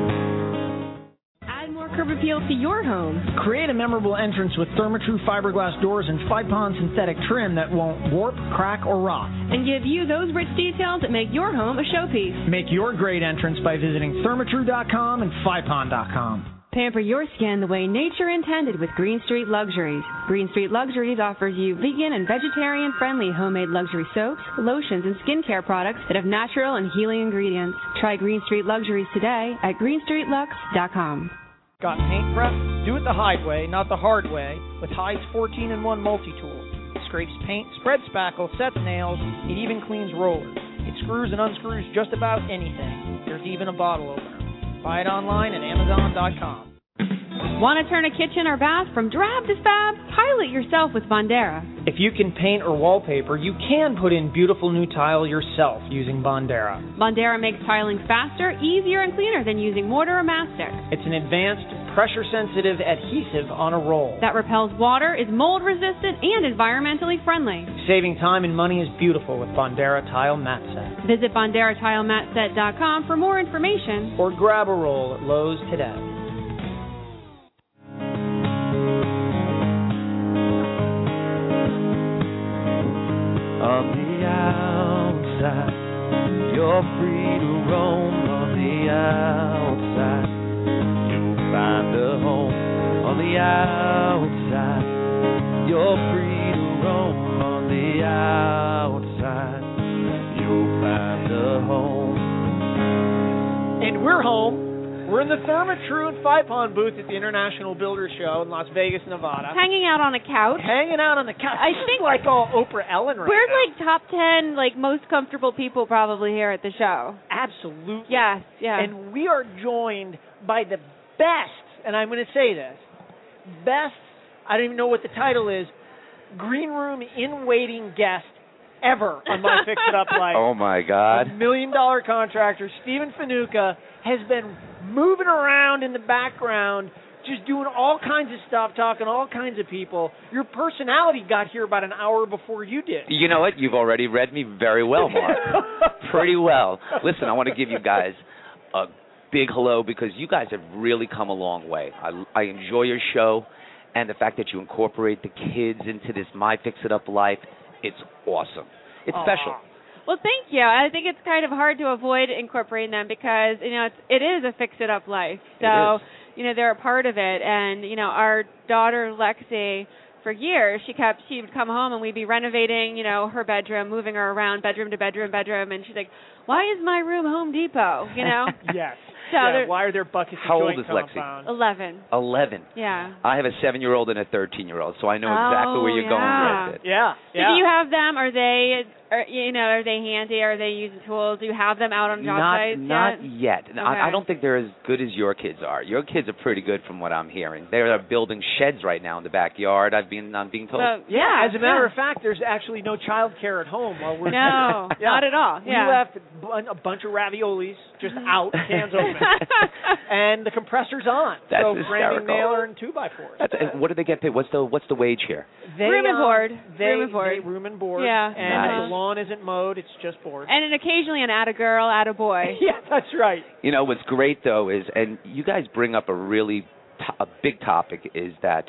Curb Appeal to your home. Create a memorable entrance with Therma-Tru fiberglass doors and Fypon synthetic trim that won't warp, crack, or rot. And give you those rich details that make your home a showpiece. Make your great entrance by visiting Thermatru.com and Fypon.com. Pamper your skin the way nature intended with Green Street Luxuries. Green Street Luxuries offers you vegan and vegetarian-friendly homemade luxury soaps, lotions, and skincare products that have natural and healing ingredients. Try Green Street Luxuries today at greenstreetlux.com. Got paint prep? Do it the Hyde way, not the hard way, with Hyde's 14-in-1 multi-tool. It scrapes paint, spreads spackle, sets nails, it even cleans rollers. It screws and unscrews just about anything. There's even a bottle opener. Buy it online at Amazon.com. Want to turn a kitchen or bath from drab to fab? Tile it yourself with Bondera. If you can paint or wallpaper, you can put in beautiful new tile yourself using Bondera. Bondera makes tiling faster, easier, and cleaner than using mortar or mastic. It's an advanced, pressure-sensitive adhesive on a roll that repels water, is mold-resistant, and environmentally friendly. Saving time and money is beautiful with Bondera Tile Mat Set. Visit BonderaTileMatSet.com for more information. Or grab a roll at Lowe's today. On the outside, you're free to roam. On the outside, you'll find a home. On the outside, you're free to roam. On the outside, you'll find a home. And we're home. We're in the Therma-Tru and Fypon booth at the International Builders Show in Las Vegas, Nevada. Hanging out on a couch. Hanging out on the couch. I think like all Oprah Ellen right we're now. like top 10 like most comfortable people probably here at the show. Absolutely. Yes, yeah. And we are joined by the best, and I'm going to say this, best, I don't even know what the title is, green room in waiting guest ever on My Fix It Up Life. Oh my God. $1 million contractor Stephen Fanuca has been moving around in the background, just doing all kinds of stuff, talking to all kinds of people. Your personality got here about an hour before you did. You know what? You've already read me very well, Mark. Pretty well. Listen, I want to give you guys a big hello because you guys have really come a long way. I enjoy your show, and the fact that you incorporate the kids into this My Fix It Up Life, it's awesome. It's special. Well, thank you. I think it's kind of hard to avoid incorporating them because, you know, it is a fix-it-up life. So, you know, they're a part of it. And, you know, our daughter, Lexi, for years, she would come home and we'd be renovating, you know, her bedroom, moving her around bedroom to bedroom, and she's like, why is my room Home Depot, you know? Yes. So yeah, why are there buckets How of old joint is Lexi? compound? 11. 11. Yeah. I have a 7-year-old and a 13-year-old, so I know exactly where you're going with it. Yeah. So do you have them? Are they handy? Are they using tools? Do you have them out on job sites Not yet. Okay. I don't think they're as good as your kids are. Your kids are pretty good from what I'm hearing. They're building sheds right now in the backyard. I'm being told. As a matter of fact, there's actually no child care at home while we're No, not at all. Yeah. We left a bunch of raviolis just out, cans open, and the compressor's on. That's so hysterical. framing nailer and 2x4s. What do they get paid? What's the wage here? Room and board. Room and board. Yeah. And the lawn isn't mowed; it's just board. And occasionally an atta-girl, atta-boy. Yeah, that's right. You know what's great though is, and you guys bring up a big topic, is that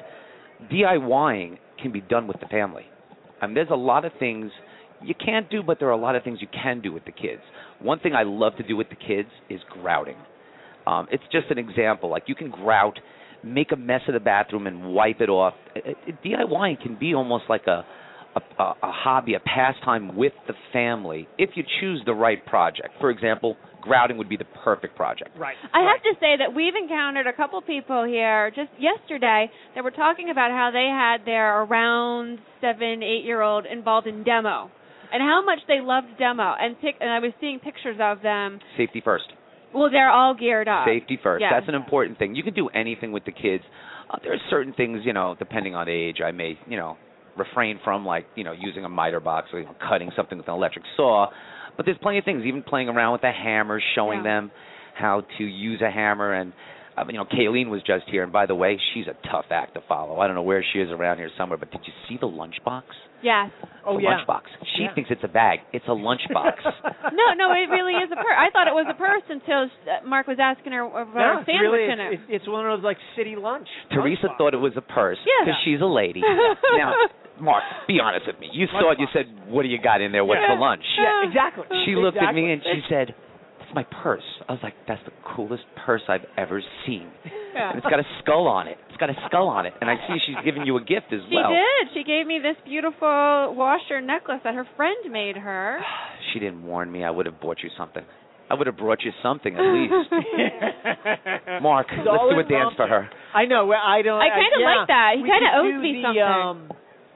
DIYing can be done with the family. I mean, there's a lot of things you can't do, but there are a lot of things you can do with the kids. One thing I love to do with the kids is grouting. It's just an example. Like you can grout, make a mess of the bathroom, and wipe it off. DIYing can be almost like a hobby, a pastime with the family if you choose the right project. For example, grouting would be the perfect project. Right. I have to say that we've encountered a couple people here just yesterday that were talking about how they had their around 7-8-year-old involved in demo. and how much they loved demo. And I was seeing pictures of them. Safety first. Well, they're all geared up. Safety first. Yes. That's an important thing. You can do anything with the kids. There are certain things, depending on age, I may, refrain from, like, using a miter box or cutting something with an electric saw. But there's plenty of things, even playing around with a hammer, showing them how to use a hammer. And, Kayleen was just here. And, by the way, she's a tough act to follow. I don't know where she is around here somewhere, but did you see the lunchbox? Yes. Oh, yeah. Lunchbox. She thinks it's a bag. It's a lunchbox. No, it really is a purse. I thought it was a purse until Mark was asking her about a sandwich in it. It's one of those, like, city lunch. Teresa thought it was a purse because she's a lady. Now, Mark, be honest with me. You saw it. You said, what do you got in there? What's for lunch? Yeah, exactly. She looked at me and she said, that's my purse. I was like, that's the coolest purse I've ever seen. Yeah. And it's got a skull on it. And I see she's giving you a gift as well. She did. She gave me this beautiful washer necklace that her friend made her. She didn't warn me. I would have bought you something. I would have brought you something at least. Mark, let's do a dance for her. I know. I kind of like that. He kind of owes me something.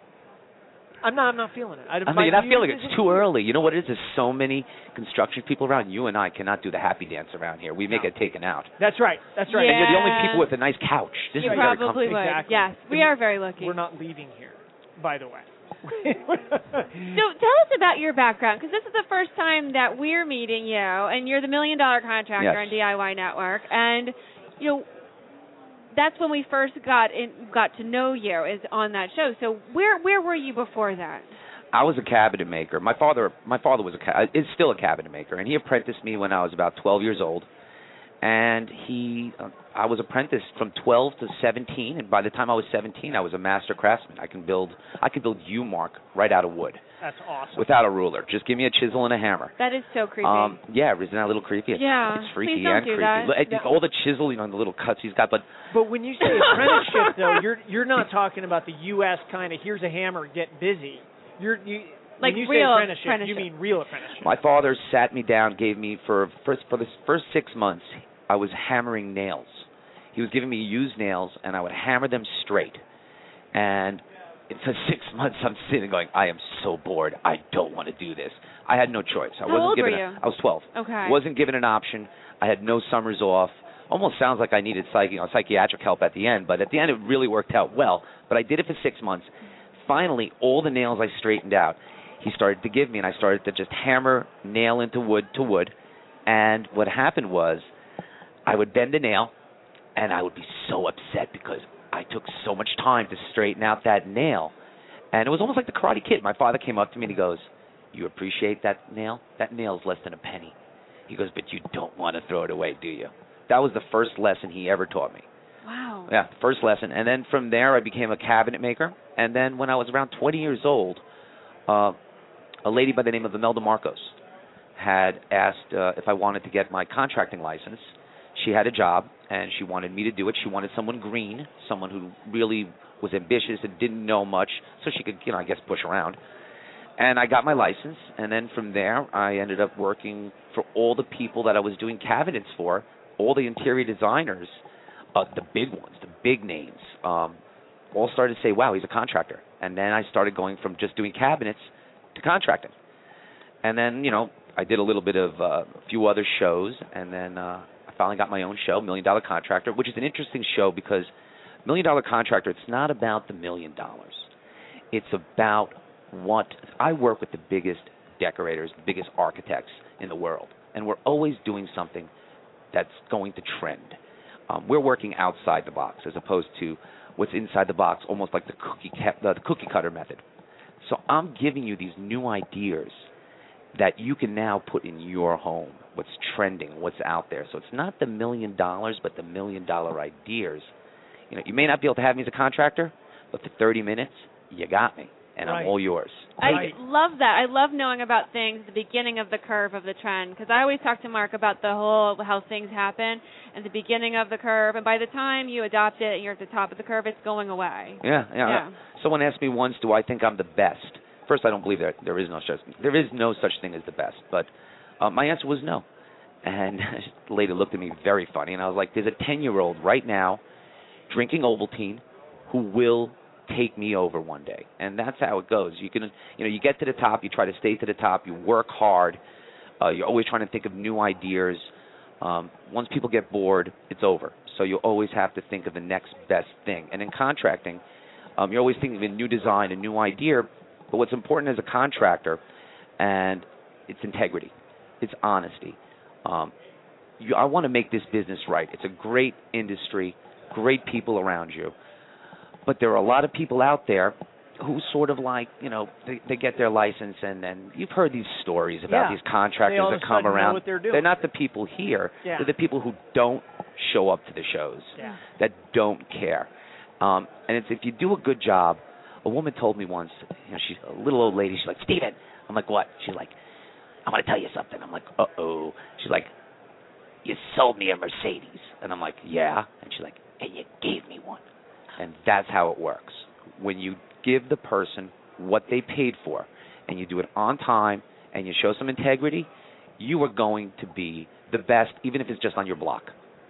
I'm not feeling it. You're not feeling it. It's too early. You know what it is? There's so many construction people around. You and I cannot do the happy dance around here. We may get taken out. That's right. Yeah. And you're the only people with a nice couch. This is very comfy. Would. Exactly. Yes, we are very lucky. We're not leaving here, by the way. So tell us about your background, because this is the first time that we're meeting you, and you're the $1 Million Contractor on DIY Network, and that's when we first got to know you, is on that show. So where were you before that? I was a cabinet maker. My father is still a cabinet maker, and he apprenticed me when I was about 12 years old. And I was apprenticed from 12 to 17, and by the time I was 17, I was a master craftsman. I can build you, Mark, right out of wood. That's awesome. Without a ruler. Just give me a chisel and a hammer. That is so creepy. Isn't that a little creepy? It's freaky please don't and do creepy. That. All the chisel, the little cuts he's got. But when you say apprenticeship, though, you're not talking about the U.S. kind of here's a hammer, get busy. When you say apprenticeship, you mean real apprenticeship. My father sat me down, gave me for the first 6 months, I was hammering nails. He was giving me used nails, and I would hammer them straight. And for 6 months, I'm sitting going, I am so bored. I don't want to do this. I had no choice. How old were you? I was 12. Okay. Wasn't given an option. I had no summers off. Almost sounds like I needed psychiatric help at the end, but at the end it really worked out well. But I did it for 6 months. Finally, all the nails I straightened out, he started to give me, and I started to just hammer nail into wood to wood. And what happened was, I would bend a nail, and I would be so upset because I took so much time to straighten out that nail. And it was almost like the Karate Kid. My father came up to me and he goes, you appreciate that nail? That nail's less than a penny. He goes, but you don't want to throw it away, do you? That was the first lesson he ever taught me. Wow. Yeah, first lesson. And then from there, I became a cabinet maker. And then when I was around 20 years old, a lady by the name of Imelda Marcos had asked if I wanted to get my contracting license. She had a job, and she wanted me to do it. She wanted someone green, someone who really was ambitious and didn't know much, so she could, push around. And I got my license, and then from there, I ended up working for all the people that I was doing cabinets for, all the interior designers, the big ones, the big names, all started to say, wow, he's a contractor. And then I started going from just doing cabinets to contracting. And then, I did a little bit of a few other shows, and then I finally got my own show, $1 Million Contractor, which is an interesting show because $1 Million Contractor, it's not about the $1 million. It's about I work with the biggest decorators, the biggest architects in the world, and we're always doing something that's going to trend. We're working outside the box as opposed to what's inside the box, almost like the cookie cutter method. So I'm giving you these new ideas that you can now put in your home, what's trending, what's out there. So it's not the $1 million, but the $1 million ideas. You may not be able to have me as a contractor, but for 30 minutes, you got me, and I'm all yours. I love that. I love knowing about things at the beginning of the curve of the trend, because I always talk to Mark about how things happen at the beginning of the curve, and by the time you adopt it and you're at the top of the curve, it's going away. Yeah. Someone asked me once, do I think I'm the best? First, I don't believe there is no such thing as the best, but my answer was no. And the lady looked at me very funny, and I was like, there's a 10-year-old right now drinking Ovaltine who will take me over one day. And that's how it goes. You get to the top, you try to stay to the top, you work hard, you're always trying to think of new ideas. Once people get bored, it's over. So you always have to think of the next best thing. And in contracting, you're always thinking of a new design, a new idea. But what's important as a contractor, and it's integrity, it's honesty. I want to make this business right. It's a great industry, great people around you. But there are a lot of people out there who sort of like, they get their license, and you've heard these stories about these contractors that come around. What they're doing. They're not the people here. Yeah. They're the people who don't show up to the shows, that don't care. And it's if you do a good job. A woman told me once, she's a little old lady. She's like, Steven. I'm like, what? She's like, I want to tell you something. I'm like, uh-oh. She's like, you sold me a Mercedes. And I'm like, yeah. And she's like, and you gave me one. And that's how it works. When you give the person what they paid for, and you do it on time, and you show some integrity, you are going to be the best, even if it's just on your block.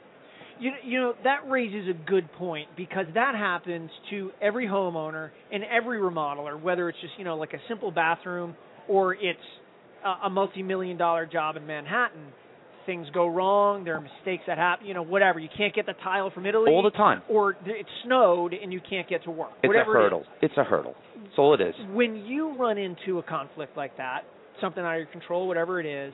That raises a good point, because that happens to every homeowner and every remodeler, whether it's just, like a simple bathroom or it's a multi-million-dollar job in Manhattan. Things go wrong, there are mistakes that happen, whatever. You can't get the tile from Italy. All the time. Or it snowed and you can't get to work. It's a hurdle. It's a hurdle. That's all it is. When you run into a conflict like that, something out of your control, whatever it is,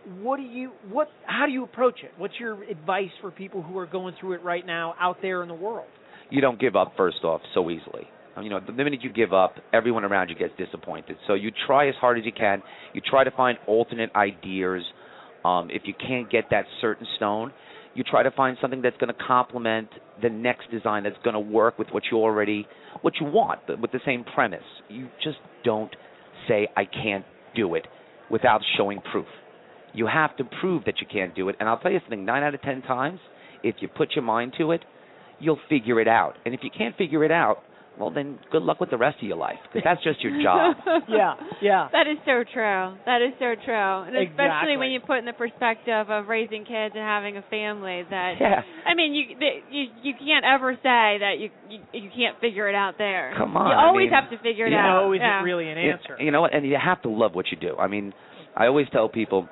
how do you approach it? What's your advice for people who are going through it right now out there in the world? You don't give up, first off, so easily. The minute you give up, everyone around you gets disappointed. So you try as hard as you can. You try to find alternate ideas. If you can't get that certain stone, you try to find something that's going to complement the next design that's going to work with what you want, with the same premise. You just don't say, I can't do it, without showing proof. You have to prove that you can't do it. And I'll tell you something, 9 out of 10 times, if you put your mind to it, you'll figure it out. And if you can't figure it out, well, then good luck with the rest of your life, because that's just your job. Yeah. That is so true. And especially exactly. when you put in the perspective of raising kids and having a family. I mean, you can't ever say that you can't figure it out there. Come on. You always have to figure it out. No isn't really an answer. You know what? And you have to love what you do. I mean, I always tell people,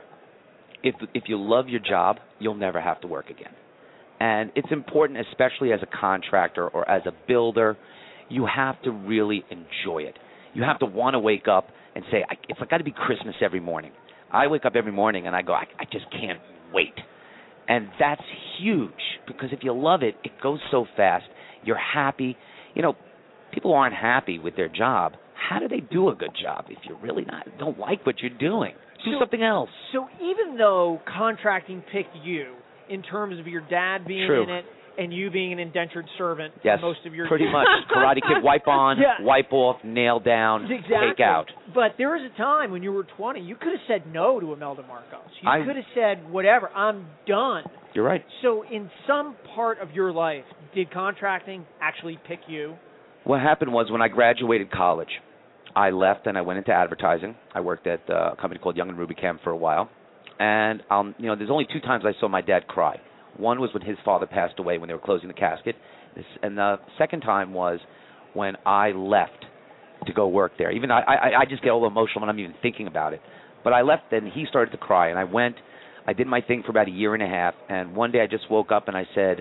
if you love your job, you'll never have to work again. And it's important, especially as a contractor or as a builder, you have to really enjoy it. You have to want to wake up and say, it's got to be Christmas every morning. I wake up every morning and I go, I just can't wait. And that's huge, because if you love it, it goes so fast. You're happy. People aren't happy with their job. How do they do a good job if you really don't like what you're doing? Do something else. So even though contracting picked you, in terms of your dad being in it, and you being an indentured servant yes, most of your pretty much. Karate Kid, wipe on, wipe off, nail down, take out. But there was a time when you were 20, you could have said no to Imelda Marcos. You could have said, whatever, I'm done. You're right. So in some part of your life, did contracting actually pick you? What happened was, when I graduated college, I left and I went into advertising. I worked at a company called Young & Rubicam for a while. And, there's only 2 times I saw my dad cry. One was when his father passed away when they were closing the casket. And the second time was when I left to go work there. Even I just get all emotional when I'm even thinking about it. But I left and he started to cry. And I did my thing for about a year and a half. And one day I just woke up and I said,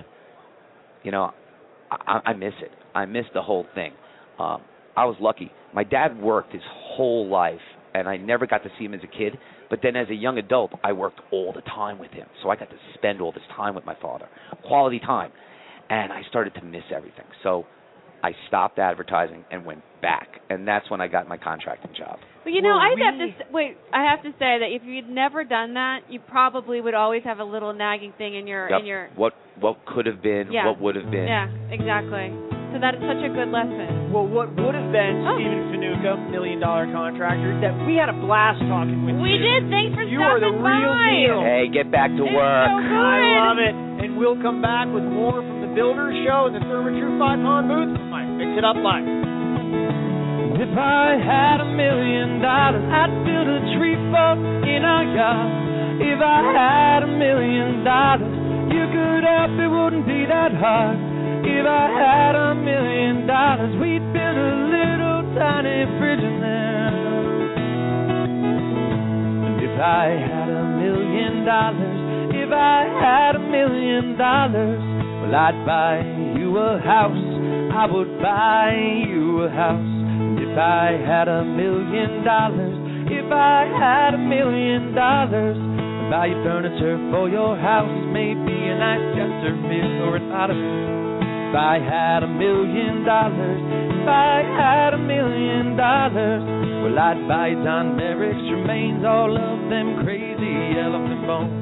I miss it. I miss the whole thing. I was lucky. My dad worked his whole life, and I never got to see him as a kid. But then as a young adult, I worked all the time with him. So I got to spend all this time with my father, quality time. And I started to miss everything. So I stopped advertising and went back. And that's when I got my contracting job. Well, I have to say that if you'd never done that, you probably would always have a little nagging thing in your... What could have been, what would have been. Yeah, exactly. So that is such a good lesson. Well, what would have been Steven Finucane, $1 million contractor, that we had a blast talking with you. We did. Thanks for stopping by. You are the real deal. Hey, get back to work. So good. I love it. And we'll come back with more from the Builders Show in the Therma-Tru 5-Pond booth. Fix It Up Live. If I had $1 million, I'd build a tree fort in our yard. If I had $1 million, you could help, it wouldn't be that hard. If I had $1 million, we'd build a tiny fridge in there. And if I had $1 million, if I had $1 million, well, I'd buy you a house. I would buy you a house. And if I had $1 million, if I had $1 million, I'd buy you furniture for your house, maybe a nice Chesterfield or an Ottoman. If I had $1 million, if I had $1 million, well, I'd buy Don Merrick's remains, all of them crazy elephant bones.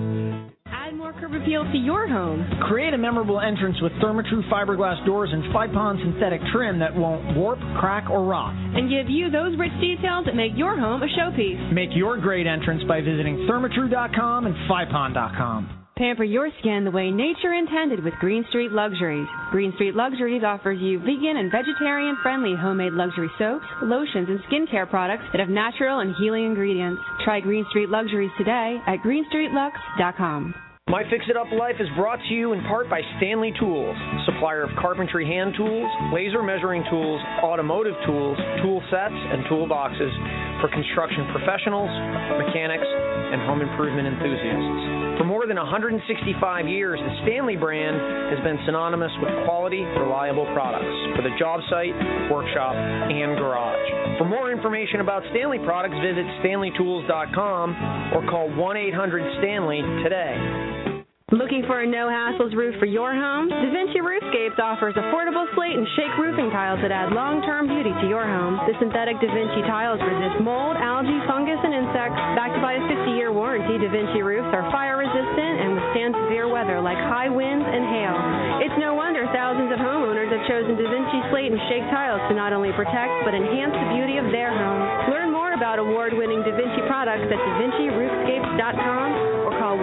Curb Appeal to your home. Create a memorable entrance with Therma-Tru fiberglass doors and Fypon synthetic trim that won't warp, crack, or rot. And give you those rich details that make your home a showpiece. Make your great entrance by visiting Therma-Tru.com and Fypon.com. Pamper your skin the way nature intended with Green Street Luxuries. Green Street Luxuries offers you vegan and vegetarian-friendly homemade luxury soaps, lotions, and skincare products that have natural and healing ingredients. Try Green Street Luxuries today at greenstreetlux.com. My Fix-It-Up Life is brought to you in part by Stanley Tools, supplier of carpentry hand tools, laser measuring tools, automotive tools, tool sets, and toolboxes for construction professionals, mechanics, and home improvement enthusiasts. For more than 165 years, the Stanley brand has been synonymous with quality, reliable products for the job site, workshop, and garage. For more information about Stanley products, visit stanleytools.com or call 1-800-STANLEY today. Looking for a no-hassles roof for your home? Da Vinci Roofscapes offers affordable slate and shake roofing tiles that add long-term beauty to your home. The synthetic Da Vinci tiles resist mold, algae, fungus, and insects. Backed by a 50-year warranty, Da Vinci roofs are fire-resistant and withstand severe weather like high winds and hail. It's no wonder thousands of homeowners have chosen Da Vinci slate and shake tiles to not only protect but enhance the beauty of their homes. Learn more about award-winning Da Vinci products at DaVinciRoofscapes.com or call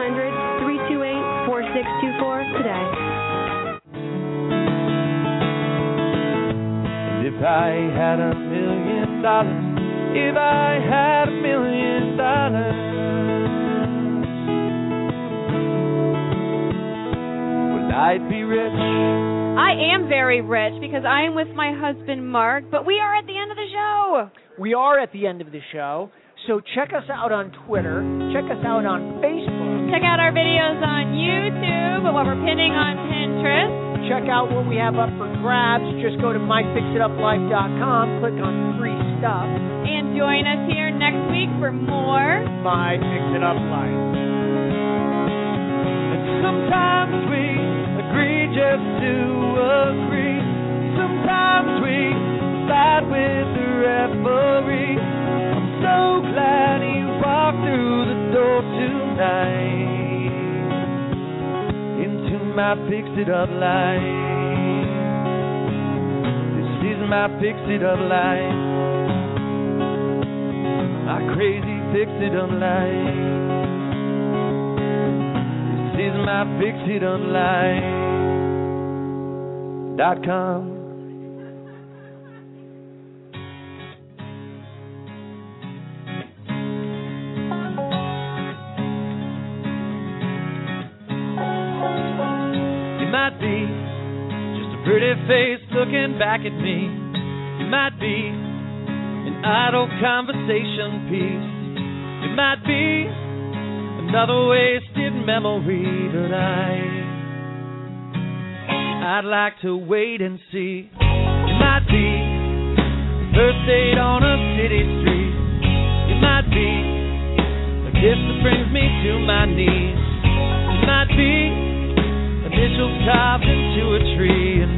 1-800-328-4624 today. And if I had $1 million, if I had $1 million, well, I'd be rich. I am very rich because I am with my husband, Mark, but we are at the end of the show. We are at the end of the show, so check us out on Twitter. Check us out on Facebook. Check out our videos on YouTube, what we're pinning on Pinterest. Check out what we have up for grabs. Just go to myfixituplife.com, click on free stuff. And join us here next week for more My Fix It Up Life. And sometimes we agree just to agree. Sometimes we side with the referee. I'm so glad you walked through the door tonight into my Fix-It-Up life. This is my Fix-It-Up life. My crazy Fix-It-Up life. This is my Fix-It-Up life.com. Might be just a pretty face looking back at me. You might be an idle conversation piece. You might be another wasted memory, but I'd like to wait and see. You might be the first date on a city street. You might be a kiss that brings me to my knees. You might be initials carved into a tree, and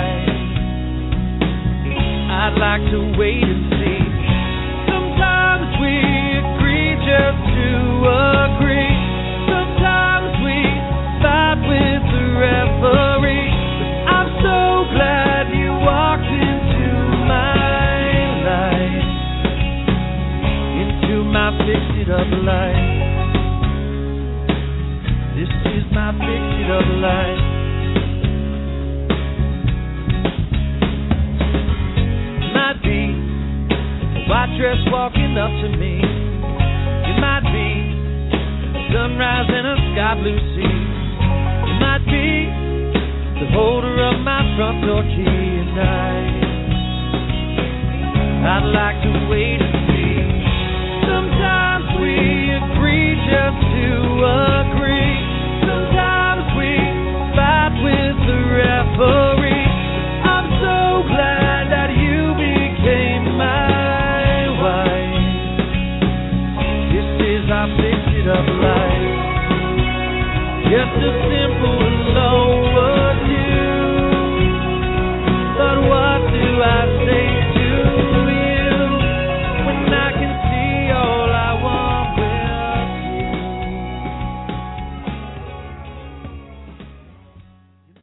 I'd like to wait and see. Sometimes we agree just to agree. Sometimes we fight with the referee. But I'm so glad you walked into my life, into my Fix-It-Up life. This is my Fix-It-Up life. Might be a white dress walking up to me. You might be a sunrise in a sky blue sea. You might be the holder of my front door key, and I'd like to wait and see. Sometimes we agree just to agree. Sometimes we fight with the referee. I'm so glad that you became my wife. This is our fix it up life. Just a simple